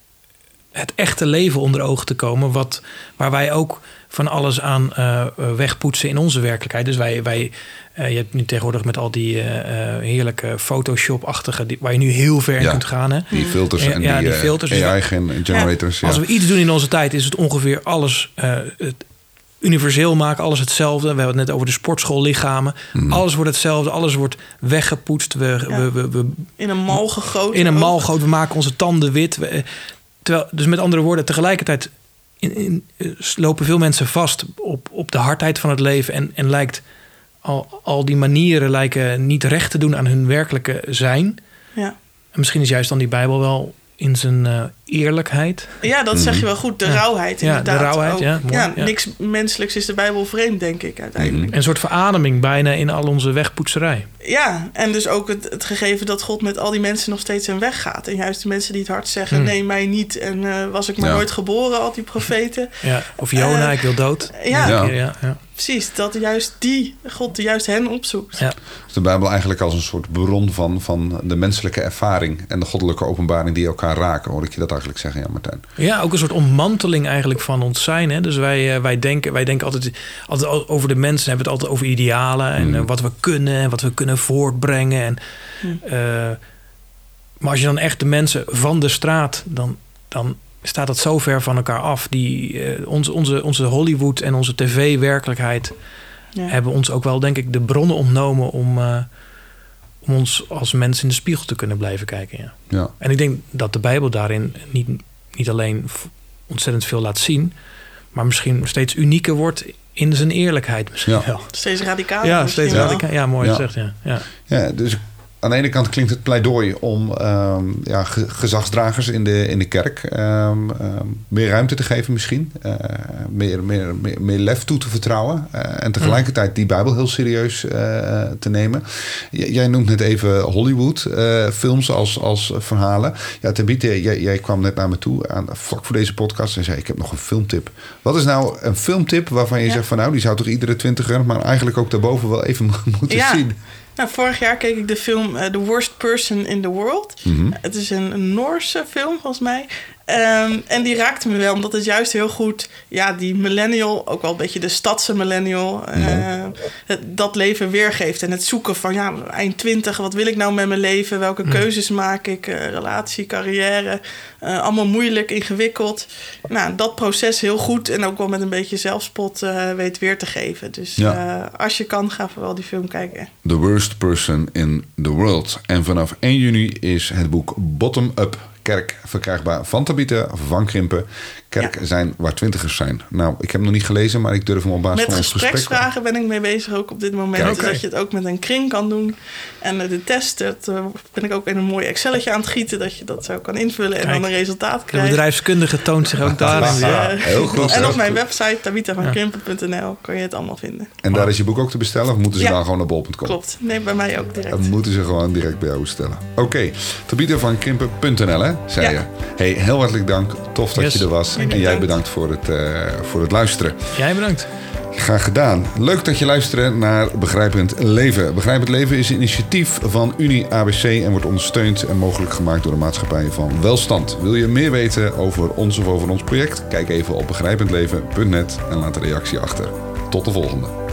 het echte leven onder ogen te komen. Wat, waar wij ook van alles aan uh, wegpoetsen in onze werkelijkheid. Dus wij... wij uh, je hebt nu tegenwoordig met al die uh, heerlijke Photoshop-achtige... Die, waar je nu heel ver in ja, kunt gaan. Hè? Die filters en, en ja, die, die filters, uh, A I-generators. Ja. Ja. Als we iets doen in onze tijd is het ongeveer alles... Uh, het, universeel maken, alles hetzelfde. We hebben het net over de sportschoollichamen. Mm. Alles wordt hetzelfde, alles wordt weggepoetst. We, ja. we, we, we, in een mal gegoten. In een mal gegoten. We maken onze tanden wit. We, terwijl, dus met andere woorden, tegelijkertijd in, in, lopen veel mensen vast op, op de hardheid van het leven. En, en lijkt al, al die manieren lijken niet recht te doen aan hun werkelijke zijn. Ja. En misschien is juist dan die Bijbel wel in zijn uh, eerlijkheid. Ja, dat zeg je wel goed. De ja. rauwheid inderdaad. Ja, de rauwheid, ook. Ja, mooi, ja, ja. Niks menselijks is de Bijbel vreemd, denk ik, uiteindelijk. En een soort verademing bijna in al onze wegpoetserij. Ja, en dus ook het, het gegeven dat God met al die mensen nog steeds zijn weg gaat. En juist de mensen die het hard zeggen, hmm. nee, mij niet. En uh, was ik maar ja. nooit geboren, al die profeten. Ja, of Jona, uh, ik wil dood. Ja, ja. ja. ja. Precies, dat juist die, God juist hen opzoekt. Ja. Dus de Bijbel eigenlijk als een soort bron van, van de menselijke ervaring en de goddelijke openbaring die elkaar raken. Hoor ik je dat eigenlijk zeggen, Jan Martijn? Ja, ook een soort ontmanteling eigenlijk van ons zijn. Hè? Dus wij, wij, denken, wij denken altijd, altijd over de mensen, hebben het altijd over idealen en mm. uh, wat we kunnen en wat we kunnen voortbrengen. En, mm. uh, maar als je dan echt de mensen van de straat, dan, dan staat dat zo ver van elkaar af. Die, uh, onze, onze, onze Hollywood en onze tv-werkelijkheid ja. hebben ons ook wel, denk ik, de bronnen ontnomen om, uh, om ons als mensen in de spiegel te kunnen blijven kijken. Ja. Ja. En ik denk dat de Bijbel daarin niet, niet alleen ontzettend veel laat zien, maar misschien steeds unieker wordt in zijn eerlijkheid misschien Ja. wel. Steeds radicaler. Ja, misschien steeds wel. radicaal. Ja, mooi Ja. gezegd. Ja. Ja. Ja, dus aan de ene kant klinkt het pleidooi om um, ja, ge- gezagsdragers in de, in de kerk um, um, meer ruimte te geven misschien. Uh, meer, meer, meer, meer lef toe te vertrouwen. Uh, en tegelijkertijd die Bijbel heel serieus uh, te nemen. J- jij noemt net even Hollywood uh, films als, als verhalen. Ja, Tabitha, jij, jij kwam net naar me toe aan, vlak voor deze podcast en zei ik heb nog een filmtip. Wat is nou een filmtip waarvan je Ja. zegt van nou die zou toch iedere twintiger, maar eigenlijk ook daarboven wel even moeten Ja. zien? Nou, vorig jaar keek ik de film uh, The Worst Person in the World. Mm-hmm. Het is een, een Noorse film, volgens mij. Um, en die raakte me wel, omdat het juist heel goed... ja, die millennial, ook wel een beetje de stadse millennial... Uh, het, dat leven weergeeft. En het zoeken van, ja, eind twintig... wat wil ik nou met mijn leven? Welke Mm. keuzes maak ik? Uh, relatie, carrière. Uh, allemaal moeilijk, ingewikkeld. Nou, dat proces heel goed... en ook wel met een beetje zelfspot uh, weet weer te geven. Dus Ja. uh, als je kan, ga vooral die film kijken. The Worst Person in the World. En vanaf één juni is het boek Bottom Up Kerk verkrijgbaar van Tabitha van Krimpen. Kerk Ja. zijn waar twintigers zijn. Nou, ik heb hem nog niet gelezen, maar ik durf hem op basis Met van ons gesprek... gespreksvragen ben ik mee bezig ook op dit moment. Kijk. Dus dat je het ook met een kring kan doen. En uh, de test, dat uh, ben ik ook in een mooi Excelletje aan het gieten... dat je dat zo kan invullen en Kijk. dan een resultaat De krijgt. bedrijfskundige toont zich ook daarin Dus, weer. uh, heel goed. En Heel op mijn goed. website tabitha van krimpen punt n l kan je het allemaal vinden. En daar is je boek ook te bestellen of moeten ze Ja. dan gewoon naar bol punt com? Klopt. Nee, bij mij ook direct. Dan moeten ze gewoon direct bij jou bestellen. Oké, okay. Tabitha van Krimpen punt n l, hè, zei Ja. je. Hey, heel hartelijk dank. Tof dat Yes. je er was. Jullie En jij bedankt. bedankt voor het, uh, voor het luisteren. Jij bedankt. Graag gedaan. Leuk dat je luistert naar Begrijpend Leven. Begrijpend Leven is een initiatief van Unie A B C en wordt ondersteund en mogelijk gemaakt door de Maatschappij van Welstand. Wil je meer weten over ons of over ons project? Kijk even op begrijpend leven punt net en laat een reactie achter. Tot de volgende.